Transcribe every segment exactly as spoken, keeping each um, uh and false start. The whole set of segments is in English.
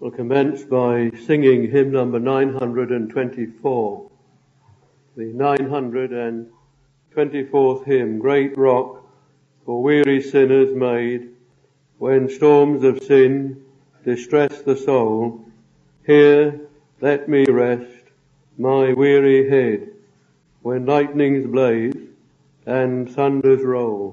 We'll commence by singing hymn number nine hundred twenty-four. The nine hundred twenty-fourth hymn, Great Rock, for weary sinners made, when storms of sin distress the soul, here let me rest my weary head, when lightnings blaze and thunders roll.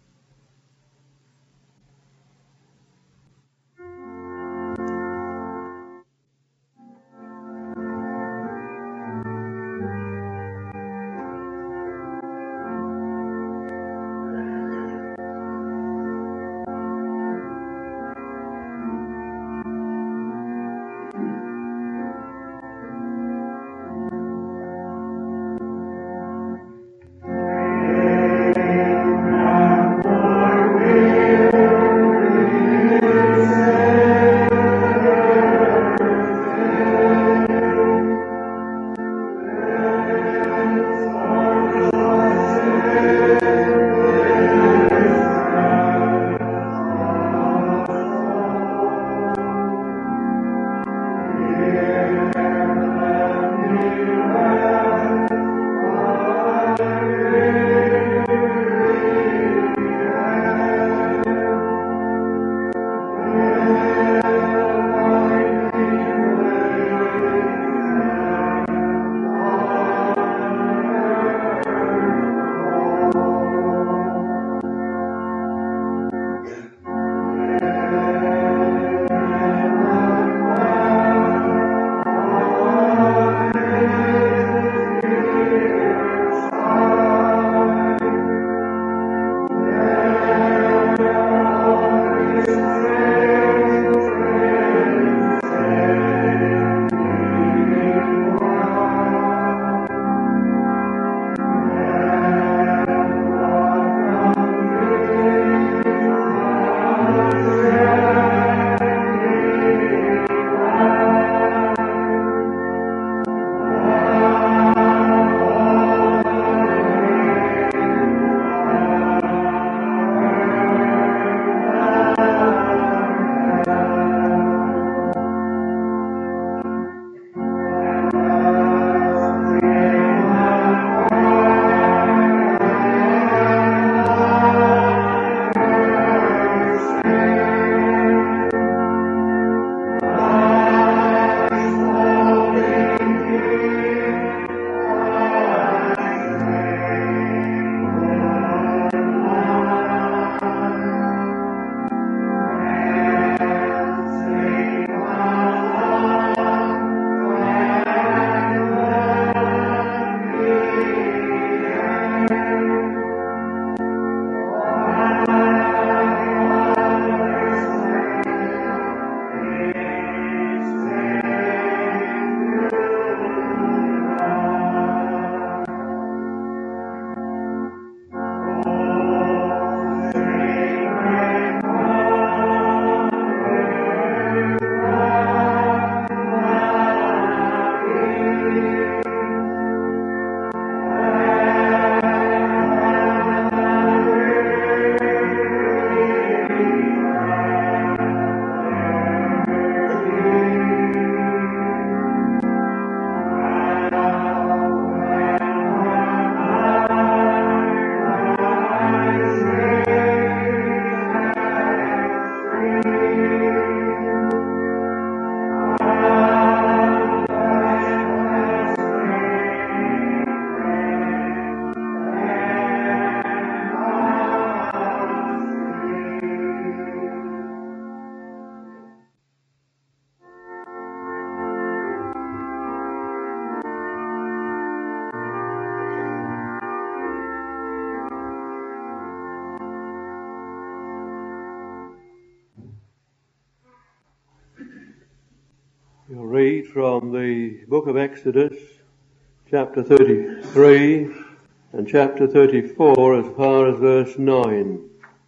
We'll read from the book of Exodus, chapter thirty-three and chapter thirty-four as far as verse nine.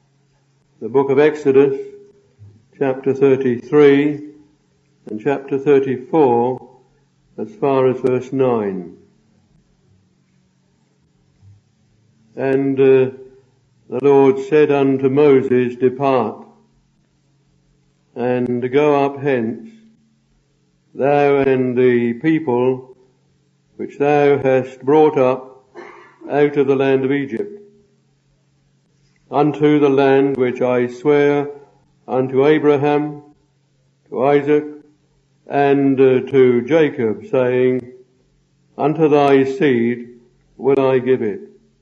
The book of Exodus, chapter thirty-three and chapter thirty-four as far as verse nine. And uh, the Lord said unto Moses, Depart, and go up hence, thou and the people which thou hast brought up out of the land of Egypt, unto the land which I swear unto Abraham, to Isaac, and uh, to Jacob, saying, unto thy seed will I give it.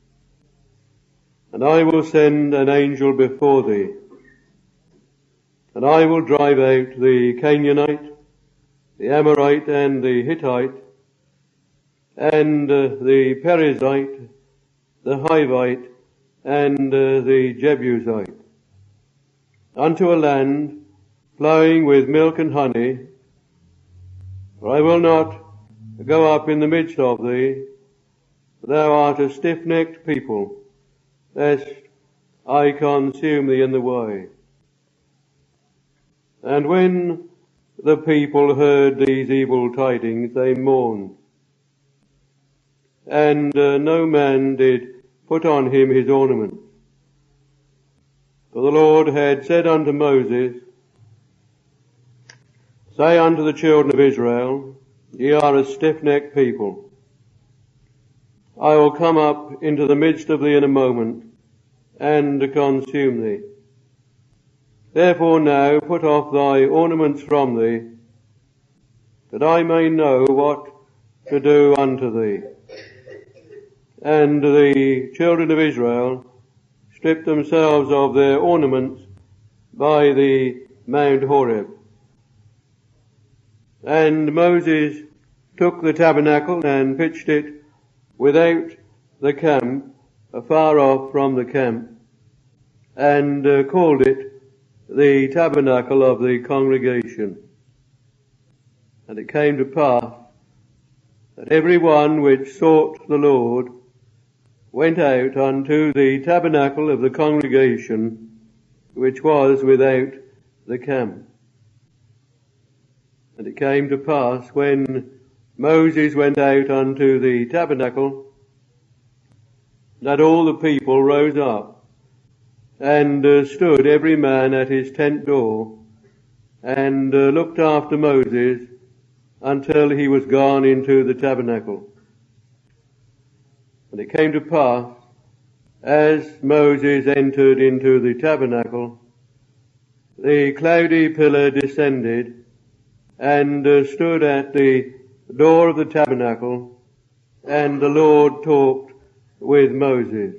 And I will send an angel before thee, and I will drive out the Canaanite, the Amorite, and the Hittite, and uh, the Perizzite, the Hivite, and uh, the Jebusite, unto a land flowing with milk and honey. For I will not go up in the midst of thee, for thou art a stiff-necked people, lest I consume thee in the way. And when the people heard these evil tidings, they mourned, and uh, no man did put on him his ornament. For the Lord had said unto Moses, say unto the children of Israel, ye are a stiff-necked people. I will come up into the midst of thee in a moment, and consume thee. Therefore now put off thy ornaments from thee, that I may know what to do unto thee. And the children of Israel stripped themselves of their ornaments by the Mount Horeb. And Moses took the tabernacle and pitched it without the camp, afar off from the camp, and uh, called it the tabernacle of the congregation. And it came to pass that every one which sought the Lord went out unto the tabernacle of the congregation, which was without the camp. And it came to pass, when Moses went out unto the tabernacle, that all the people rose up, and uh, stood every man at his tent door, and uh, looked after Moses until he was gone into the tabernacle. And it came to pass, as Moses entered into the tabernacle, the cloudy pillar descended, and uh, stood at the door of the tabernacle, and the Lord talked with Moses.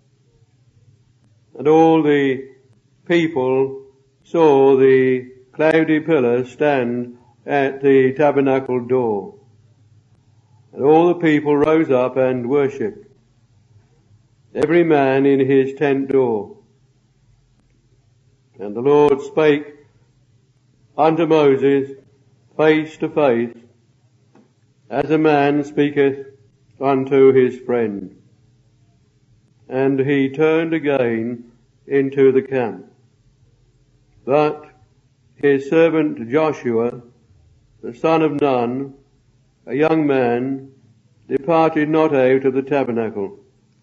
And all the people saw the cloudy pillar stand at the tabernacle door. And all the people rose up and worshipped, every man in his tent door. And the Lord spake unto Moses face to face, as a man speaketh unto his friend. And he turned again into the camp. But his servant Joshua, the son of Nun, a young man, departed not out of the tabernacle.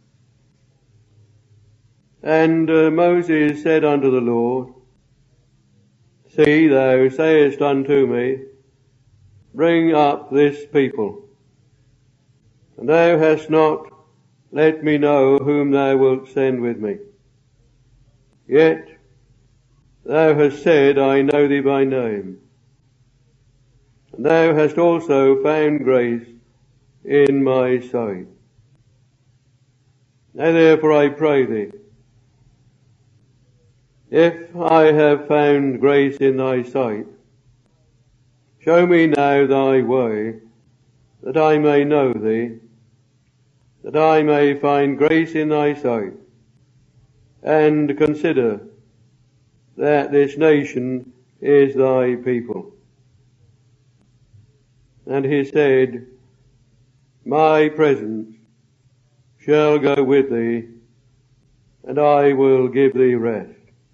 And uh, Moses said unto the Lord, see, thou sayest unto me, bring up this people. And thou hast not let me know whom thou wilt send with me. Yet thou hast said, I know thee by name. And thou hast also found grace in my sight. Now therefore I pray thee, if I have found grace in thy sight, show me now thy way, that I may know thee, that I may find grace in thy sight, and consider that this nation is thy people. And he said, my presence shall go with thee, and I will give thee rest.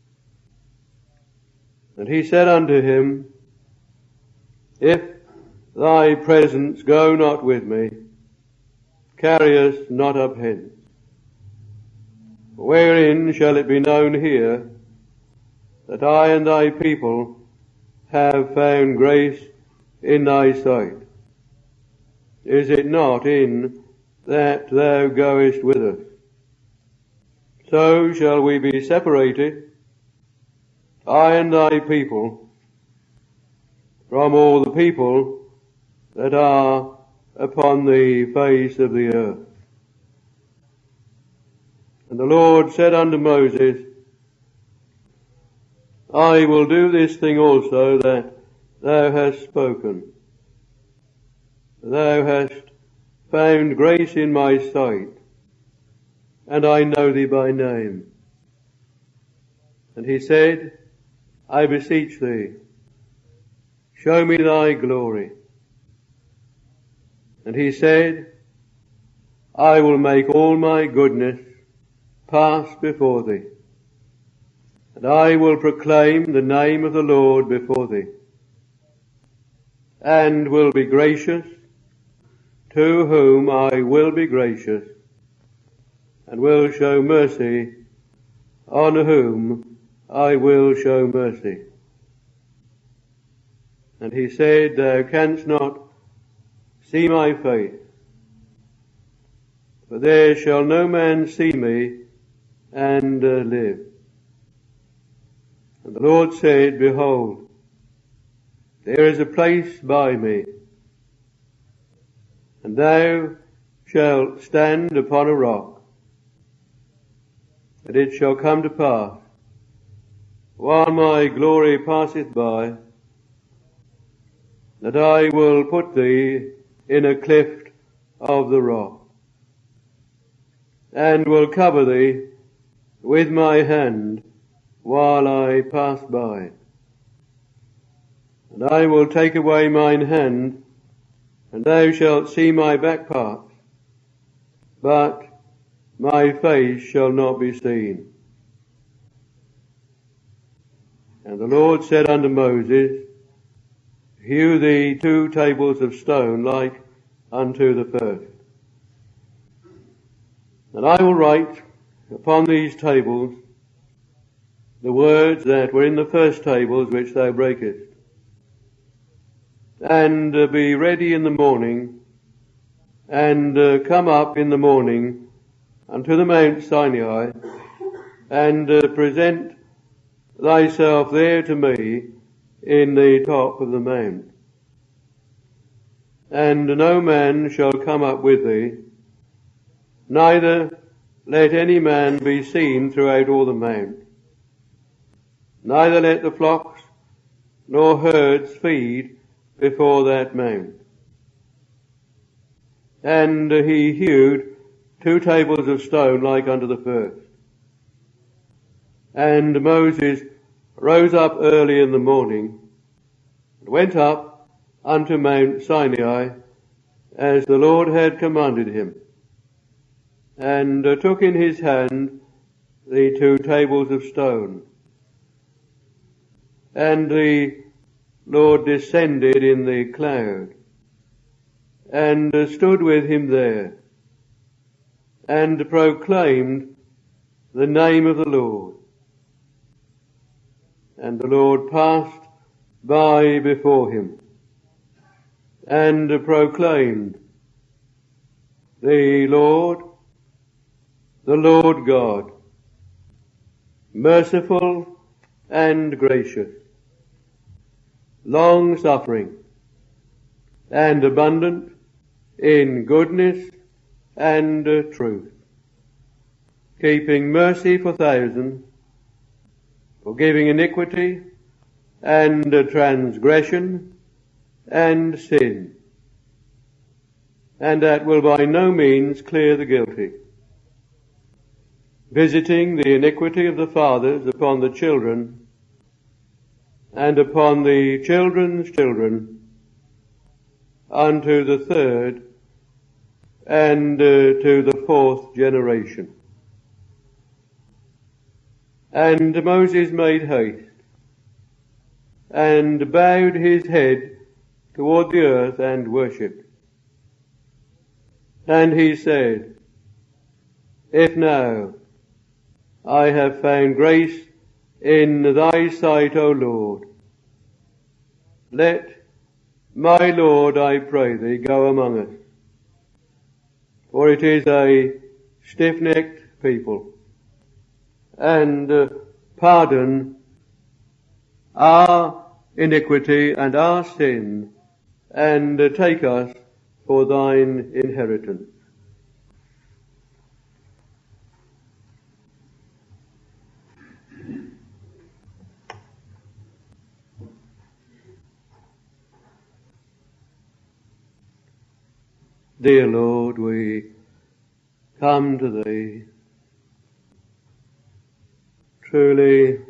And he said unto him, if thy presence go not with me, carry us not up hence. Wherein shall it be known here that I and thy people have found grace in thy sight? Is it not in that thou goest with us? So shall we be separated, I and thy people, from all the people that are upon the face of the earth. And the Lord said unto Moses, I will do this thing also that thou hast spoken. Thou hast found grace in my sight, and I know thee by name. And he said, I beseech thee, show me thy glory. And he said, I will make all my goodness pass before thee, and I will proclaim the name of the Lord before thee, and will be gracious to whom I will be gracious, and will show mercy on whom I will show mercy. And he said, thou canst not see my face, for there shall no man see me and uh, live. And the Lord said, behold, there is a place by me, and thou shalt stand upon a rock, and it shall come to pass, while my glory passeth by, that I will put thee in a cleft of the rock, and will cover thee with my hand while I pass by. And I will take away mine hand, and thou shalt see my back parts, but my face shall not be seen. And the Lord said unto Moses, hew thee two tables of stone like unto the first. And I will write upon these tables the words that were in the first tables which thou breakest, and uh, be ready in the morning, and uh, come up in the morning unto the Mount Sinai, and uh, present thyself there to me in the top of the mount. And no man shall come up with thee, neither let any man be seen throughout all the mount. Neither let the flocks nor herds feed before that mount. And he hewed two tables of stone like unto the first. And Moses rose up early in the morning, and went up unto Mount Sinai, as the Lord had commanded him, and uh, took in his hand the two tables of stone. And the Lord descended in the cloud, and uh, stood with him there, and proclaimed the name of the Lord. And the Lord passed by before him, and uh, proclaimed, the Lord, the Lord God, merciful and gracious, long-suffering, and abundant in goodness and uh, truth, keeping mercy for thousands, forgiving iniquity and uh, transgression and sin, and that will by no means clear the guilty, visiting the iniquity of the fathers upon the children, and upon the children's children, unto the third and uh, to the fourth generation. And Moses made haste, and bowed his head toward the earth, and worshipped. And he said, if now I have found grace in thy sight, O Lord, let My Lord, I pray thee, go among us, for it is a stiff-necked people, and uh, pardon our iniquity and our sin, and uh, take us for thine inheritance. Dear Lord, we come to thee. Truly,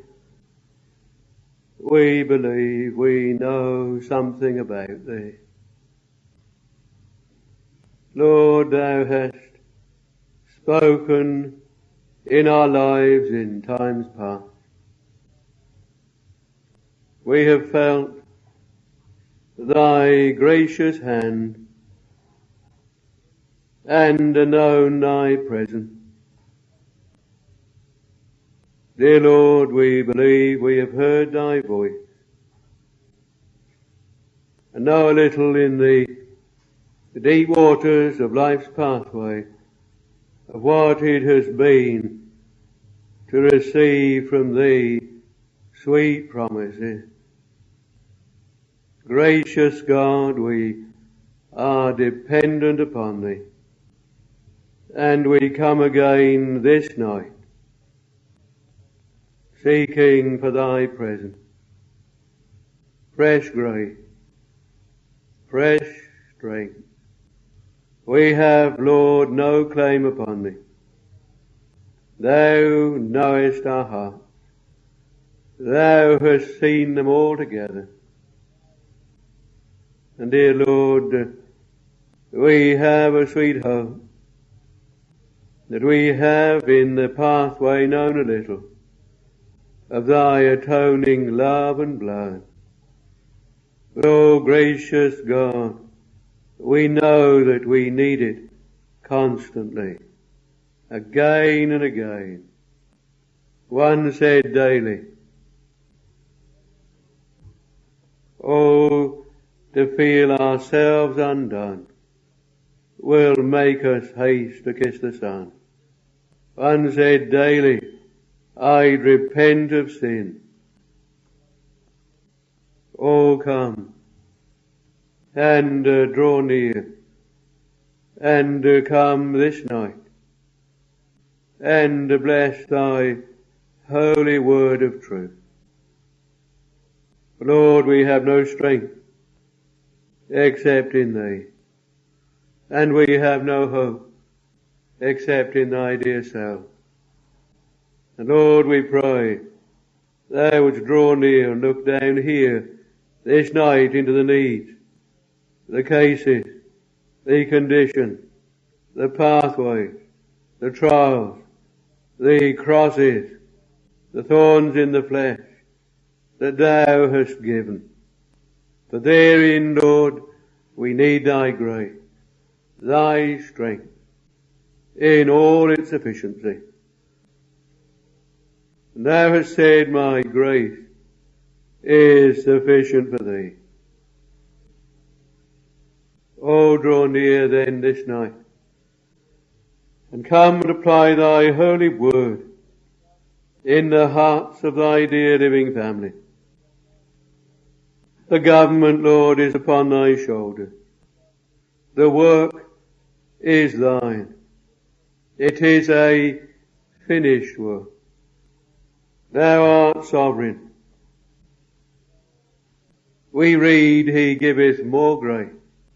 we believe we know something about thee. Lord, thou hast spoken in our lives in times past. We have felt thy gracious hand and known thy presence. Dear Lord, we believe we have heard thy voice, and know a little in the, the deep waters of life's pathway of what it has been to receive from thee sweet promises. Gracious God, we are dependent upon thee, and we come again this night seeking for thy presence, fresh grace, fresh strength. We have, Lord, no claim upon thee. Thou knowest our hearts. Thou hast seen them all together. And dear Lord, we have a sweet hope that we have in the pathway known a little of thy atoning love and blood. But, oh gracious God, we know that we need it constantly, again and again. One said daily, oh, to feel ourselves undone will make us haste to kiss the sun. One said daily, I'd repent of sin. Oh, come and uh, draw near, and uh, come this night, and uh, bless thy holy word of truth. Lord, we have no strength except in thee, and we have no hope except in thy dear self. And Lord, we pray thou wouldst draw near and look down here this night into the needs, the cases, the conditions, the pathways, the trials, the crosses, the thorns in the flesh that thou hast given. For therein, Lord, we need thy grace, thy strength, in all its sufficiency. And thou hast said, my grace is sufficient for thee. Oh, draw near then this night, and come and apply thy holy word in the hearts of thy dear living family. The government, Lord, is upon thy shoulders. The work is thine. It is a finished work. Thou art sovereign. We read, he giveth more grace.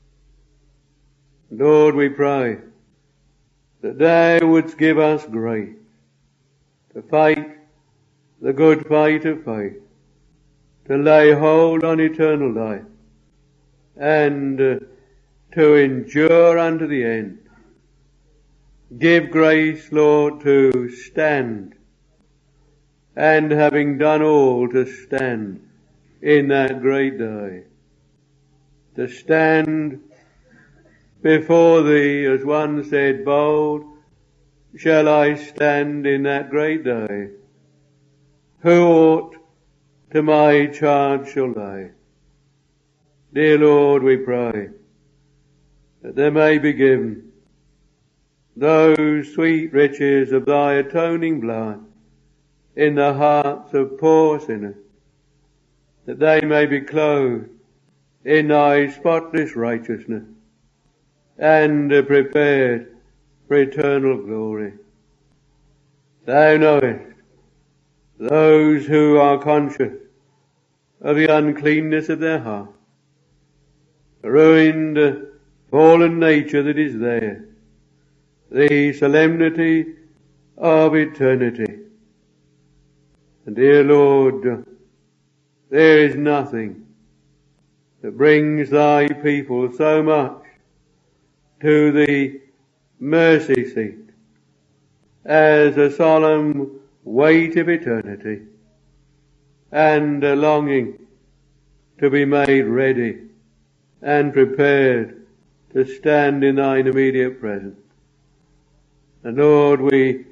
Lord, we pray that thou wouldst give us grace to fight the good fight of faith, to lay hold on eternal life, and uh, to endure unto the end. Give grace, Lord, to stand, and having done all, to stand in that great day. To stand before thee, as one said, bold shall I stand in that great day. Who aught to my charge shall lay? Dear Lord, we pray that there may be given those sweet riches of thy atoning blood in the hearts of poor sinners, that they may be clothed in thy spotless righteousness and prepared for eternal glory. Thou knowest those who are conscious of the uncleanness of their heart, the ruined, fallen nature that is there, the solemnity of eternity. And dear Lord, there is nothing that brings thy people so much to the mercy seat as a solemn weight of eternity and a longing to be made ready and prepared to stand in thine immediate presence. And Lord, we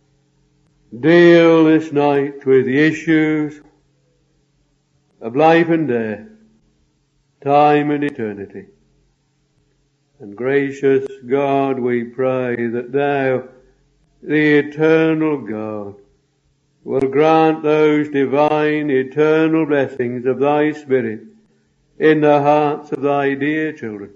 deal this night with the issues of life and death, time and eternity. And gracious God, we pray that thou, the eternal God, will grant those divine eternal blessings of thy Spirit in the hearts of thy dear children.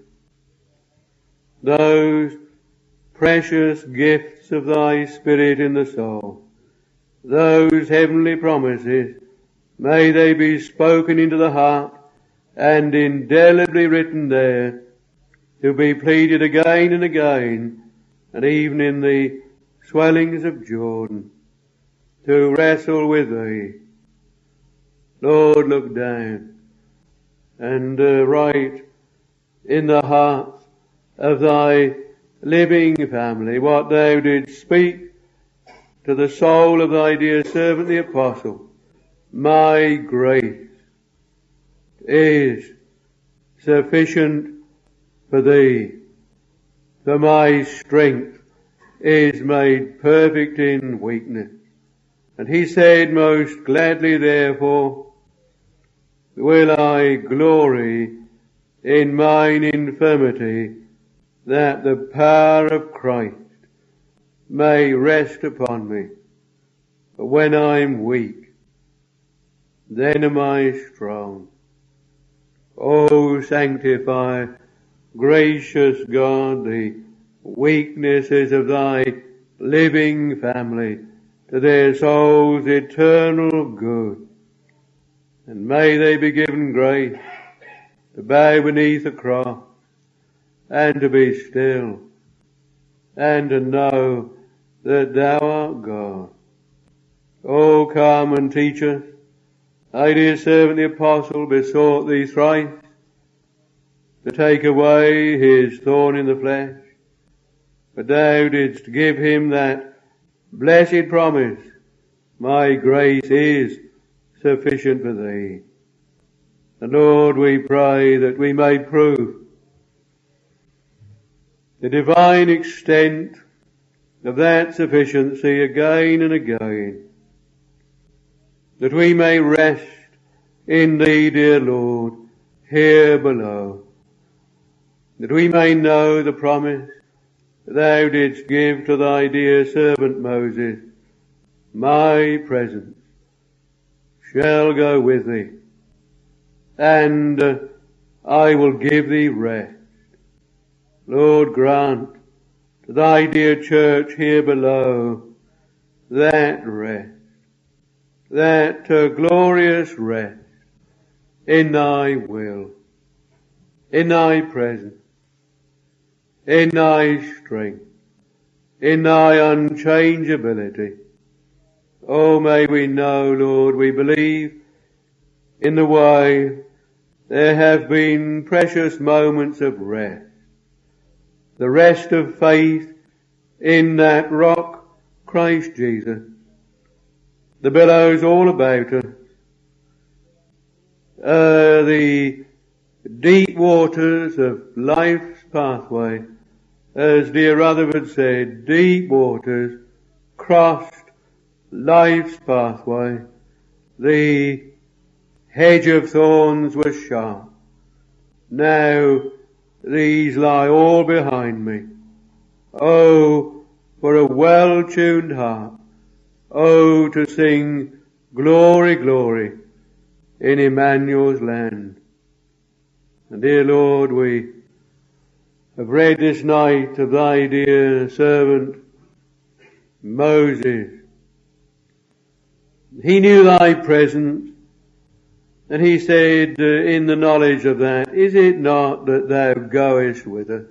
Those precious gifts of thy Spirit in the soul, those heavenly promises, may they be spoken into the heart and indelibly written there, to be pleaded again and again, and even in the swellings of Jordan, to wrestle with thee. Lord, look down and uh, write in the hearts of thy living family what thou didst speak to the soul of thy dear servant the apostle. My grace is sufficient for thee, for my strength is made perfect in weakness. And he said, most gladly therefore will I glory in mine infirmity, that the power of Christ may rest upon me. But when I'm weak, then am I strong. Oh, sanctify, gracious God, the weaknesses of thy living family to their souls' eternal good. And may they be given grace to bow beneath the cross and to be still and to know that thou art God. Oh, come and teach us. Thy dear servant the apostle besought thee thrice to take away his thorn in the flesh, but thou didst give him that blessed promise, my grace is sufficient for thee. And Lord, we pray that we may prove the divine extent of that sufficiency again and again, that we may rest in thee, dear Lord, here below, that we may know the promise thou didst give to thy dear servant Moses, my presence shall go with thee, and uh, I will give thee rest. Lord, grant to thy dear church here below that rest, that uh, glorious rest in thy will, in thy presence, in thy strength, in thy unchangeability. Oh, may we know, Lord, we believe in the way there have been precious moments of rest. The rest of faith in that rock, Christ Jesus. The billows all about us. Uh, the deep waters of life's pathway. As dear Rutherford said, deep waters crossed life's pathway. The hedge of thorns was sharp. Now these lie all behind me. Oh, for a well-tuned heart. Oh, to sing glory, glory in Emmanuel's land. And dear Lord, we have read this night of thy dear servant Moses. He knew thy presence, and he said, uh, in the knowledge of that, is it not that thou goest with us?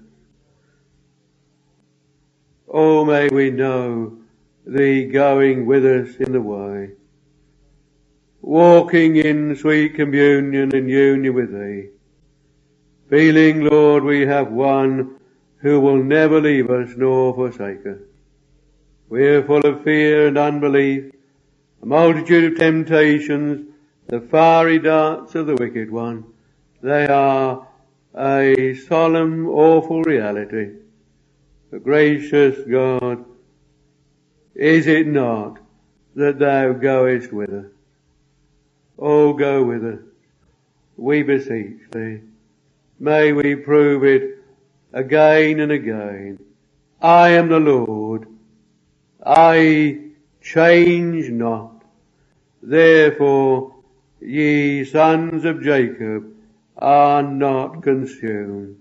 Oh, may we know thee going with us in the way, walking in sweet communion and union with thee, feeling, Lord, we have one who will never leave us nor forsake us. We are full of fear and unbelief, a multitude of temptations, the fiery darts of the wicked one. They are a solemn, awful reality. But gracious God, is it not that thou goest with us? Oh, go with us, we beseech thee. May we prove it again and again. I am the Lord. I change not. Therefore, ye sons of Jacob are not consumed.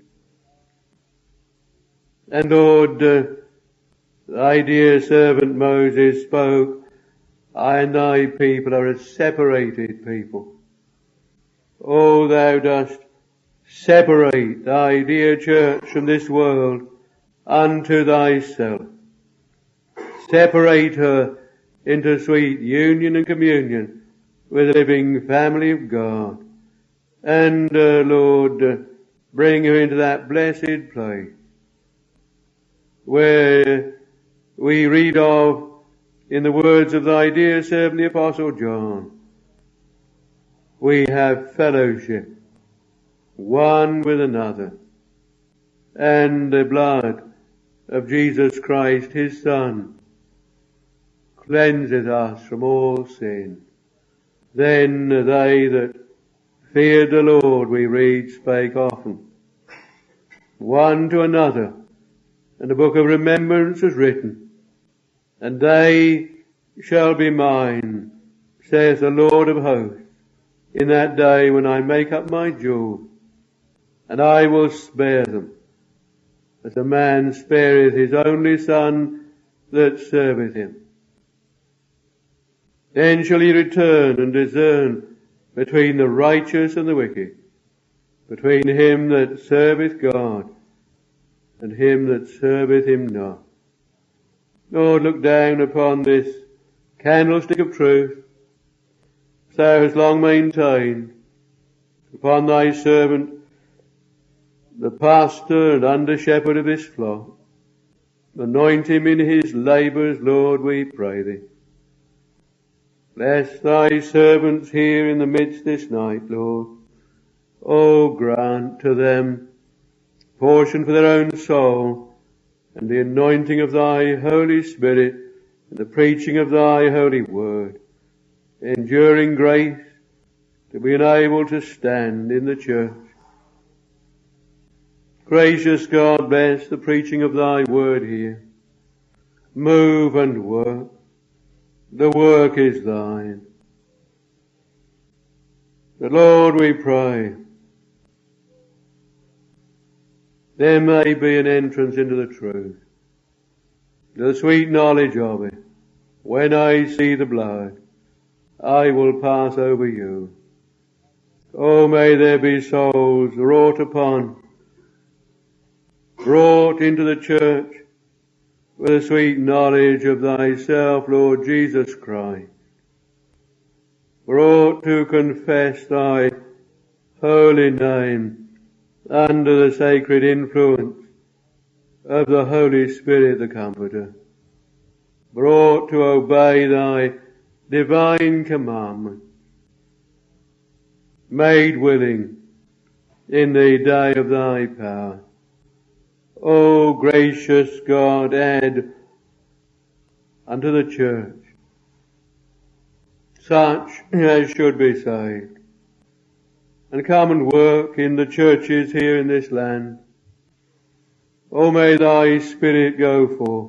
And Lord, uh, thy dear servant Moses spoke, I and thy people are a separated people. Oh, thou dost separate thy dear church from this world unto thyself. Separate her into sweet union and communion with the living family of God. And, uh, Lord, uh, bring her into that blessed place where we read of in the words of thy dear servant the Apostle John, we have fellowship one with another, and the blood of Jesus Christ his Son cleanseth us from all sin. Then they that feared the Lord, we read, spake often one to another, and the book of remembrance was written, and they shall be mine, saith the Lord of hosts, in that day when I make up my jewels, and I will spare them, as a man spareth his only son that serveth him. Then shall he return and discern between the righteous and the wicked, between him that serveth God and him that serveth him not. Lord, look down upon this candlestick of truth, thou hast long maintained, upon thy servant, the pastor and under shepherd of this flock. Anoint him in his labours, Lord, we pray thee. Bless thy servants here in the midst this night, Lord. Oh, grant to them portion for their own soul, and the anointing of thy Holy Spirit, and the preaching of thy holy word, enduring grace to be able to stand in the church. Gracious God, bless the preaching of thy word here. Move and work. The work is thine. But Lord, we pray, there may be an entrance into the truth, the sweet knowledge of it. When I see the blood, I will pass over you. Oh, may there be souls wrought upon, brought into the church with a sweet knowledge of thyself, Lord Jesus Christ, brought to confess thy holy name under the sacred influence of the Holy Spirit, the Comforter, brought to obey thy divine commandment, made willing in the day of thy power. O gracious God, add unto the church such as should be saved, and come and work in the churches here in this land. Oh, may thy Spirit go forth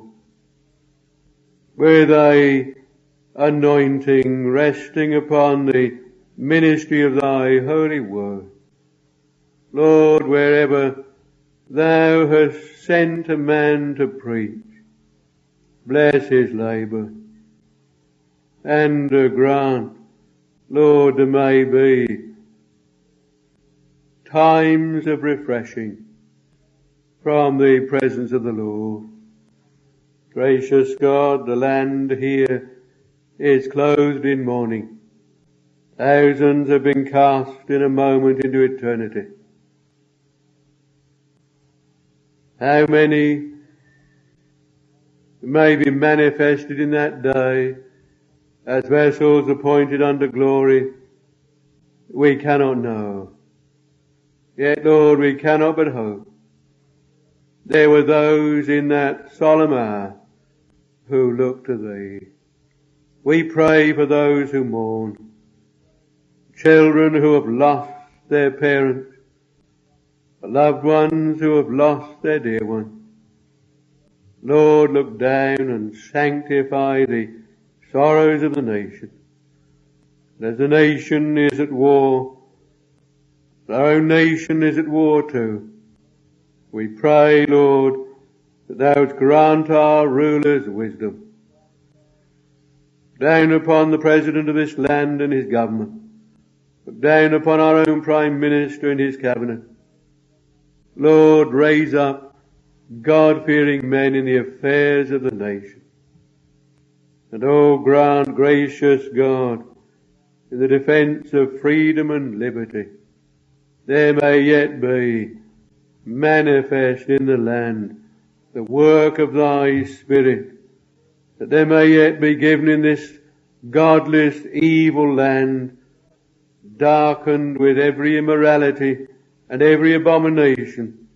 with thy anointing resting upon the ministry of thy holy word. Lord, wherever thou hast sent a man to preach, bless his labour, and uh, grant, Lord, there may be times of refreshing from the presence of the Lord. Gracious God, the land here is clothed in mourning. Thousands have been cast in a moment into eternity. How many may be manifested in that day as vessels appointed unto glory, we cannot know. Yet, Lord, we cannot but hope. There were those in that solemn hour who look to Thee. We pray for those who mourn, children who have lost their parents, loved ones who have lost their dear ones. Lord, look down and sanctify the sorrows of the nation. As the nation is at war, our own nation is at war too. We pray, Lord, that Thou wouldst grant our rulers wisdom. Down upon the President of this land and his government. Look down upon our own Prime Minister and his cabinet. Lord, raise up God-fearing men in the affairs of the nation. And oh, grant, gracious God, in the defence of freedom and liberty, there may yet be manifest in the land the work of Thy Spirit, that there may yet be given in this godless, evil land, darkened with every immorality and every abomination,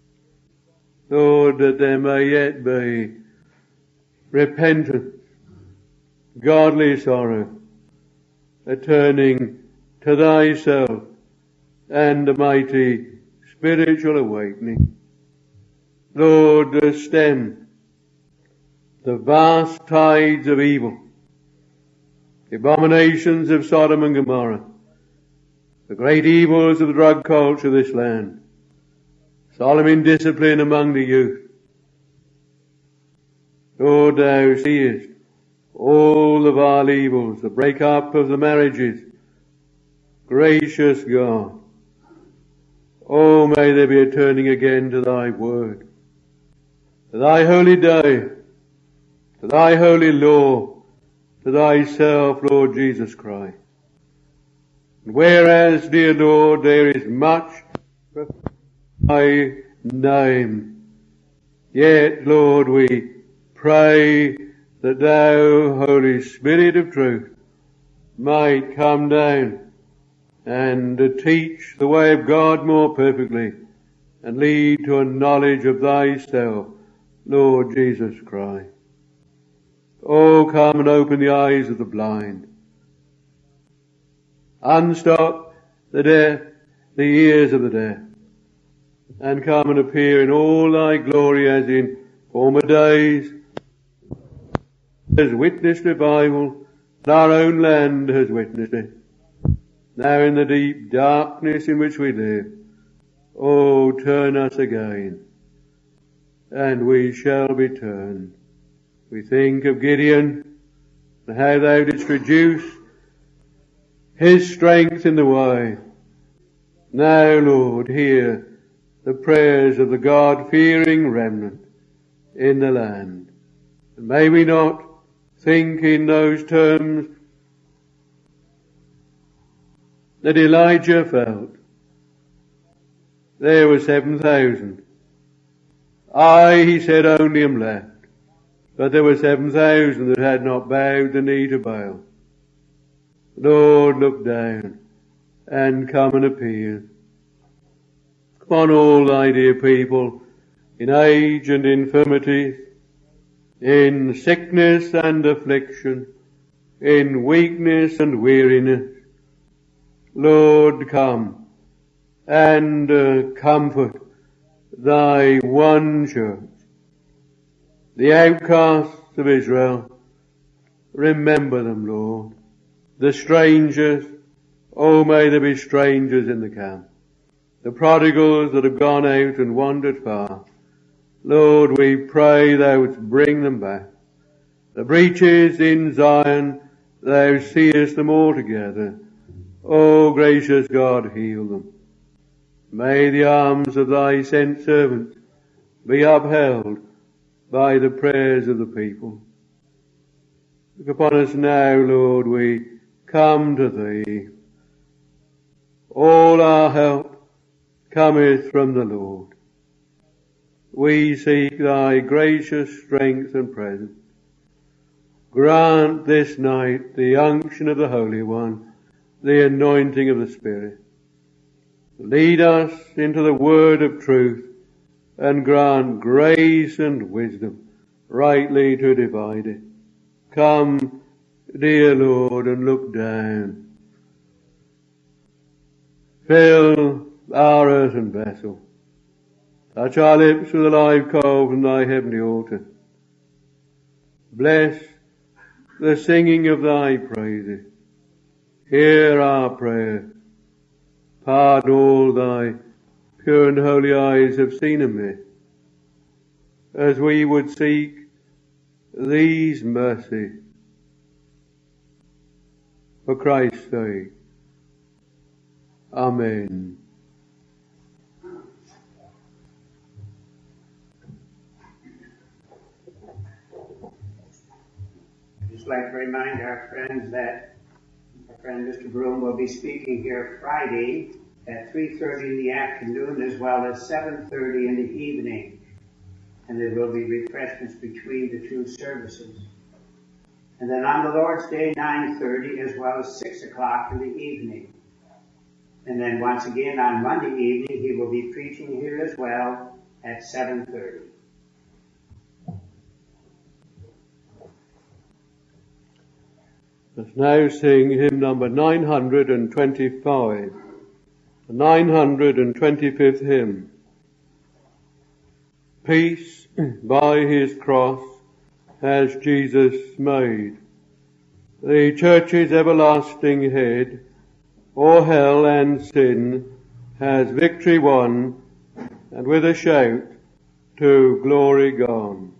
Lord, that there may yet be repentance, godly sorrow, a turning to Thyself, and a mighty spiritual awakening. Lord, stem the vast tides of evil, the abominations of Sodom and Gomorrah, the great evils of the drug culture of this land, solemn indiscipline among the youth. Lord, Thou seest all the vile evils, the break-up of the marriages. Gracious God, oh, may there be a turning again to Thy word, to Thy holy day, to Thy holy law, to Thyself, Lord Jesus Christ. And whereas, dear Lord, there is much for Thy name, yet, Lord, we pray that Thou, Holy Spirit of truth, might come down and uh, teach the way of God more perfectly and lead to a knowledge of Thyself, Lord Jesus Christ. Oh, come and open the eyes of the blind. Unstop the deaf, the ears of the deaf, and come and appear in all Thy glory as in former days, has witnessed revival, and our own land has witnessed it. Now in the deep darkness in which we live, oh, turn us again, and we shall be turned. We think of Gideon, and how Thou didst reduce his strength in the way. Now, Lord, hear the prayers of the God-fearing remnant in the land. And may we not think in those terms that Elijah felt. There were seven thousand. I, he said, only am left. But there were seven thousand that had not bowed the knee to Baal. Lord, look down and come and appear. Come on, all Thy dear people, in age and infirmity, in sickness and affliction, in weakness and weariness. Lord, come and uh, comfort thy one church. The outcasts of Israel, remember them, Lord. The strangers, oh, may there be strangers in the camp. The prodigals that have gone out and wandered far, Lord, we pray thou wouldst bring them back. The breaches in Zion, thou seest them all together. O gracious God, heal them. May the arms of thy sent servants be upheld by the prayers of the people. Look upon us now, Lord, we come to thee. All our help cometh from the Lord. We seek thy gracious strength and presence. Grant this night the unction of the Holy One, the anointing of the Spirit. Lead us into the word of truth and grant grace and wisdom rightly to divide it. Come, dear Lord, and look down. Fill our earthen vessel. Touch our lips with a live coal from thy heavenly altar. Bless the singing of thy praises. Hear our prayer. Pardon all thy pure and holy eyes have seen amiss, as we would seek these mercies. For Christ's sake. Amen. I'd just like to remind our friends that our friend Mister Broom will be speaking here Friday at three thirty in the afternoon as well as seven thirty in the evening. And there will be refreshments between the two services. And then on the Lord's Day, nine thirty as well as six o'clock in the evening. And then once again on Monday evening, he will be preaching here as well at seven thirty. Let's now sing hymn number nine hundred twenty-five, the nine hundred twenty-fifth hymn. Peace by his cross has Jesus made. The church's everlasting head, o'er hell and sin, has victory won, and with a shout to glory gone.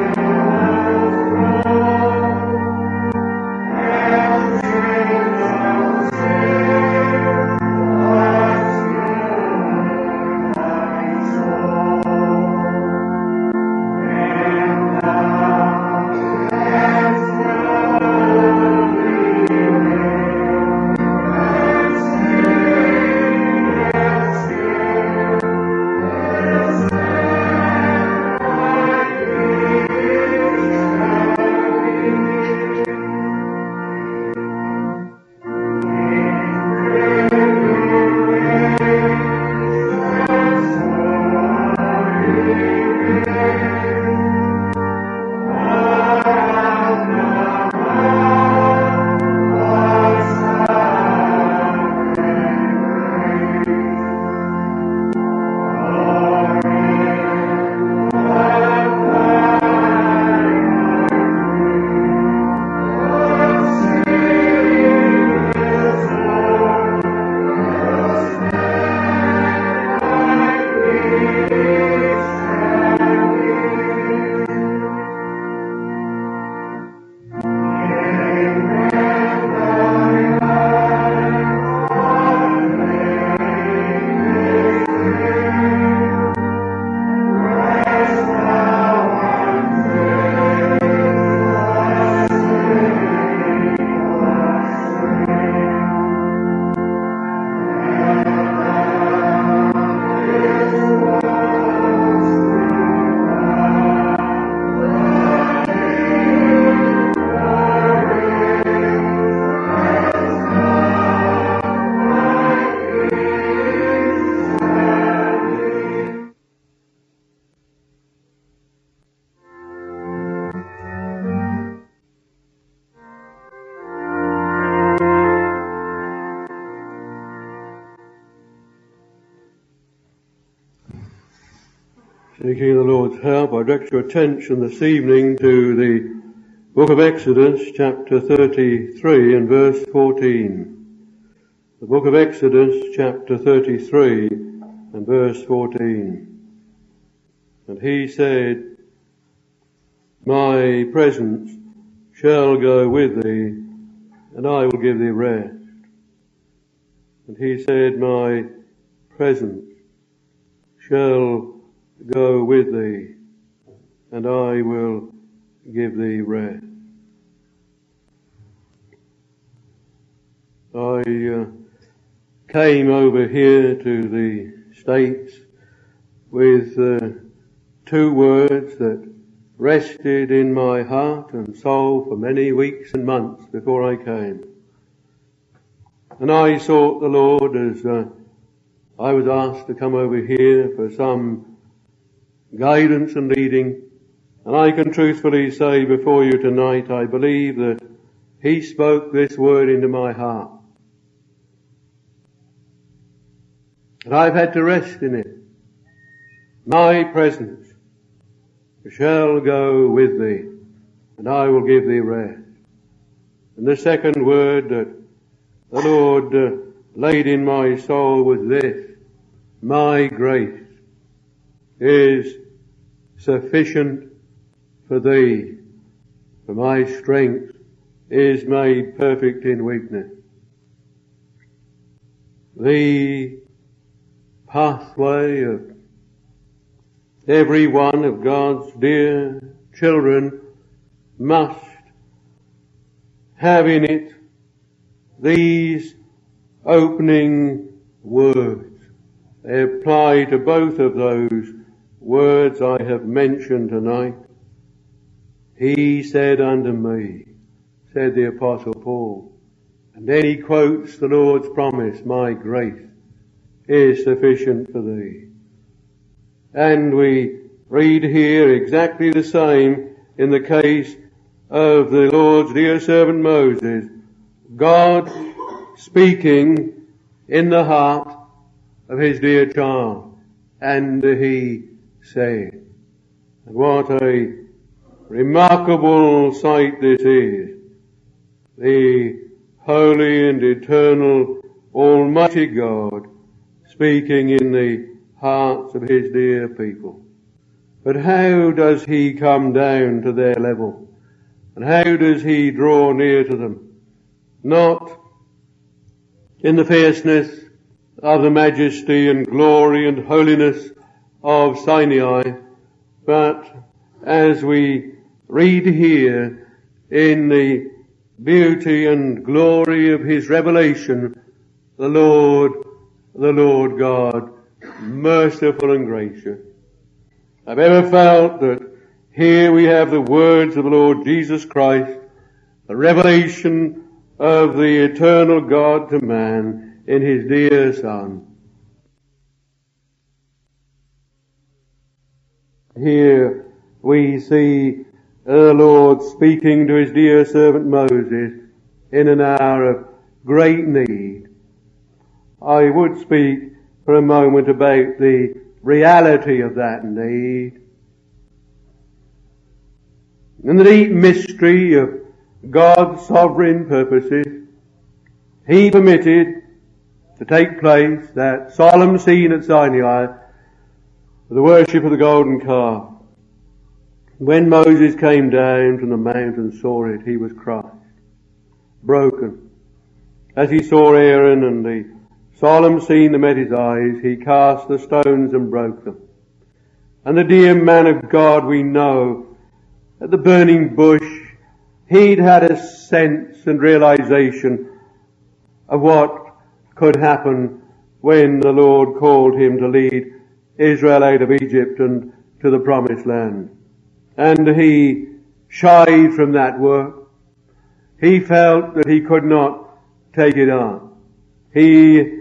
Thank you. Seeking the Lord's help, I direct your attention this evening to the book of Exodus, chapter thirty-three and verse fourteen. The book of Exodus, chapter thirty-three and verse fourteen. And he said, "My presence shall go with thee, and I will give thee rest." And he said, "My presence shall go with thee, and I will give thee rest." I uh, came over here to the States with uh, two words that rested in my heart and soul for many weeks and months before I came. And I sought the Lord as uh, I was asked to come over here for some guidance and leading, and I can truthfully say before you tonight, I believe that He spoke this word into my heart. And I've had to rest in it. My presence shall go with thee, and I will give thee rest. And the second word that the Lord uh, laid in my soul was this: my grace is sufficient for thee, for my strength is made perfect in weakness. The pathway of every one of God's dear children must have in it these opening words. They apply to both of those words I have mentioned tonight. He said unto me, said the Apostle Paul. And then he quotes the Lord's promise, my grace is sufficient for thee. And we read here exactly the same in the case of the Lord's dear servant Moses. God speaking in the heart of his dear child. And he said, and what a remarkable sight this is. The holy and eternal Almighty God speaking in the hearts of his dear people. But how does he come down to their level? And how does he draw near to them? Not in the fierceness of the majesty and glory and holiness of Sinai, but as we read here in the beauty and glory of his revelation, the Lord, the Lord God, merciful and gracious. I've ever felt that here we have the words of the Lord Jesus Christ, the revelation of the eternal God to man in his dear Son. Here we see the Lord speaking to his dear servant Moses in an hour of great need. I would speak for a moment about the reality of that need. In the deep mystery of God's sovereign purposes, he permitted to take place that solemn scene at Sinai, the worship of the golden calf. When Moses came down from the mount and saw it, he was crushed, broken. As he saw Aaron and the solemn scene that met his eyes, he cast the stones and broke them. And the dear man of God, we know, at the burning bush, he'd had a sense and realization of what could happen when the Lord called him to lead Israel out of Egypt and to the promised land. And he shied from that work. He felt that he could not take it on. He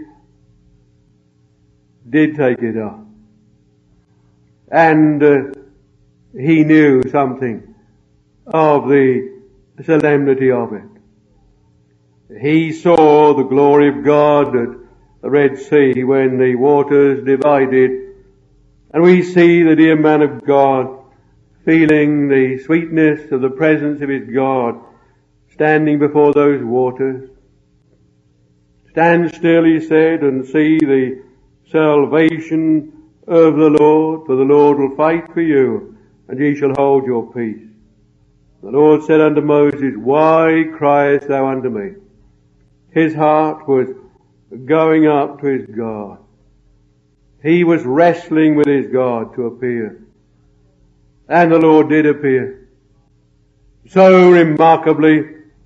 did take it on. And uh, he knew something of the solemnity of it. He saw the glory of God at the Red Sea when the waters divided And we see the dear man of God feeling the sweetness of the presence of his God, standing before those waters. Stand still, he said, and see the salvation of the Lord, for the Lord will fight for you, and ye shall hold your peace. The Lord said unto Moses, why criest thou unto me? His heart was going up to his God. He was wrestling with his God to appear. And the Lord did appear. So remarkably,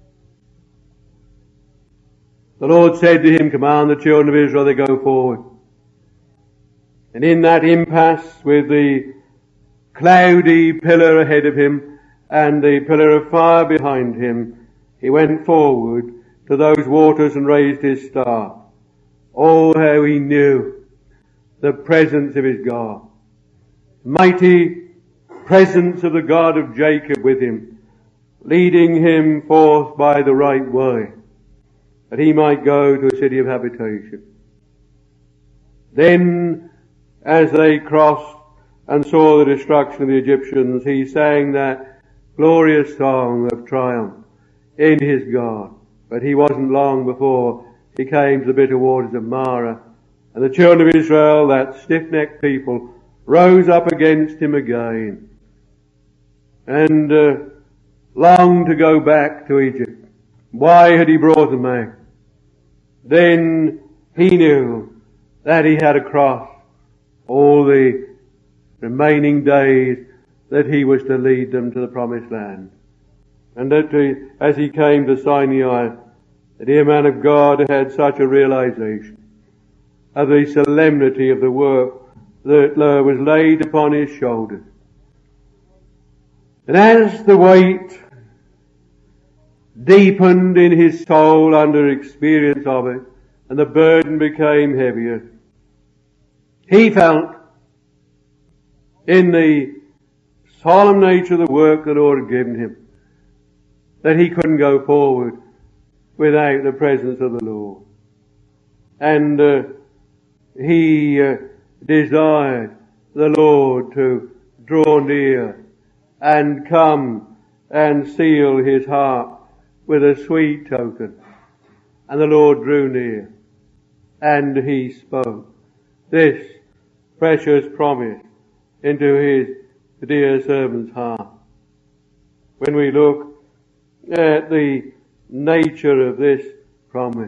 the Lord said to him, command the children of Israel to go forward. And in that impasse with the cloudy pillar ahead of him and the pillar of fire behind him, he went forward to those waters and raised his staff. Oh, how he knew the presence of his God. Mighty presence of the God of Jacob with him, leading him forth by the right way, that he might go to a city of habitation. Then, as they crossed and saw the destruction of the Egyptians, he sang that glorious song of triumph in his God. But he wasn't long before he came to the bitter waters of Marah, and the children of Israel, that stiff-necked people, rose up against him again and uh, longed to go back to Egypt. Why had he brought them out? Then he knew that he had to cross all the remaining days that he was to lead them to the promised land. And that he, as he came to Sinai, the dear man of God had such a realization of the solemnity of the work that uh, was laid upon his shoulders. And as the weight deepened in his soul under experience of it, and the burden became heavier, he felt in the solemn nature of the work the Lord had given him that he couldn't go forward without the presence of the Lord. And uh, he uh, desired the Lord to draw near and come and seal his heart with a sweet token. And the Lord drew near and he spoke this precious promise into his dear servant's heart. When we look at the nature of this promise,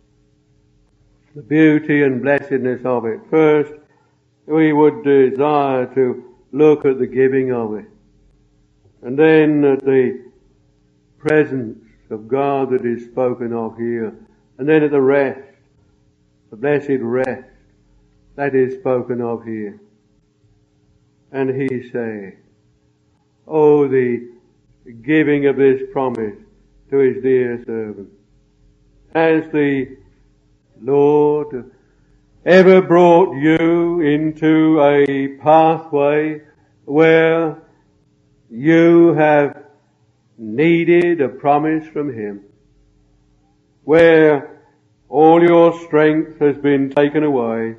the beauty and blessedness of it, first we would desire to look at the giving of it, and then at the presence of God that is spoken of here, and then at the rest, the blessed rest that is spoken of here. And he said, oh, the giving of this promise to his dear servant. Has the Lord ever brought you into a pathway where you have needed a promise from him, where all your strength has been taken away,